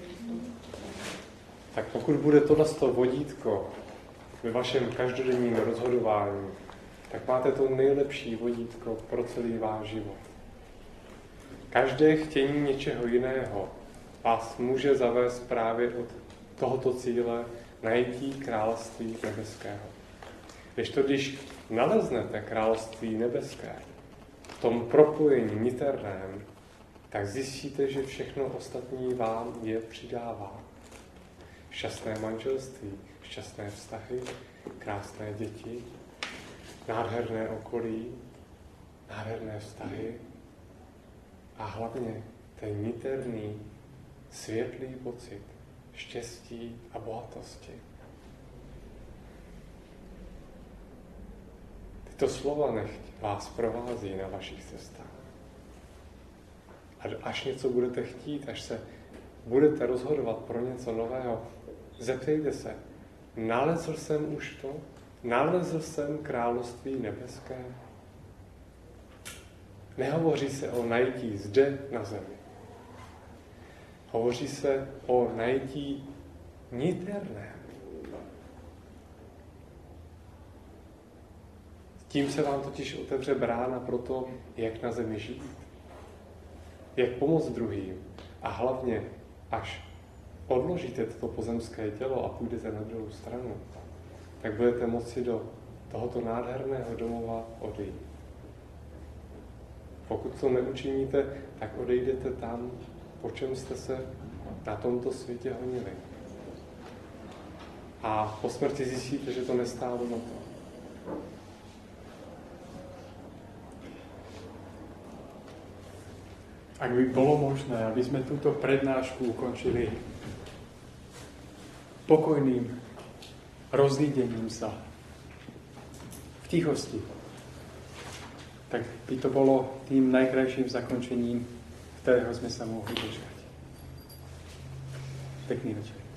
tak pokud bude tohle vodítko ve vašem každodenním rozhodování, tak máte to nejlepší vodítko pro celý váš život. Každé chtění něčeho jiného vás může zavést právě od tohoto cíle najetí království nebeského. Když to, když naleznete království nebeské v tom propojení niterném, tak zjistíte, že všechno ostatní vám je přidává. Šťastné manželství, šťastné vztahy, krásné děti, nádherné okolí, nádherné vztahy a hlavně ten niterný, světlý pocit štěstí a bohatosti. Tyto slova nechť vás provází na vašich cestách. A až něco budete chtít, až se budete rozhodovat pro něco nového, zeptejte se, nalezl jsem už to? Nalezl jsem království nebeské? Nehovoří se o najetí zde na zemi. Hovoří se o najetí niterném. Tím se vám totiž otevře brána pro to, jak na zemi žít, jak pomoct druhým a hlavně, až odložíte toto pozemské tělo a půjdete na druhou stranu, tak budete moci do tohoto nádherného domova odejít. Pokud to neučiníte, tak odejdete tam, po čem jste se na tomto světě honili. A po smrti zjistíte, že to nestálo na to.
Ak by bolo možné, aby sme túto prednášku ukončili pokojným rozlídením sa v tichosti, tak by to bolo tým najkrajším zakončením, ktorého sme sa mohli dočkať. Pekný večer.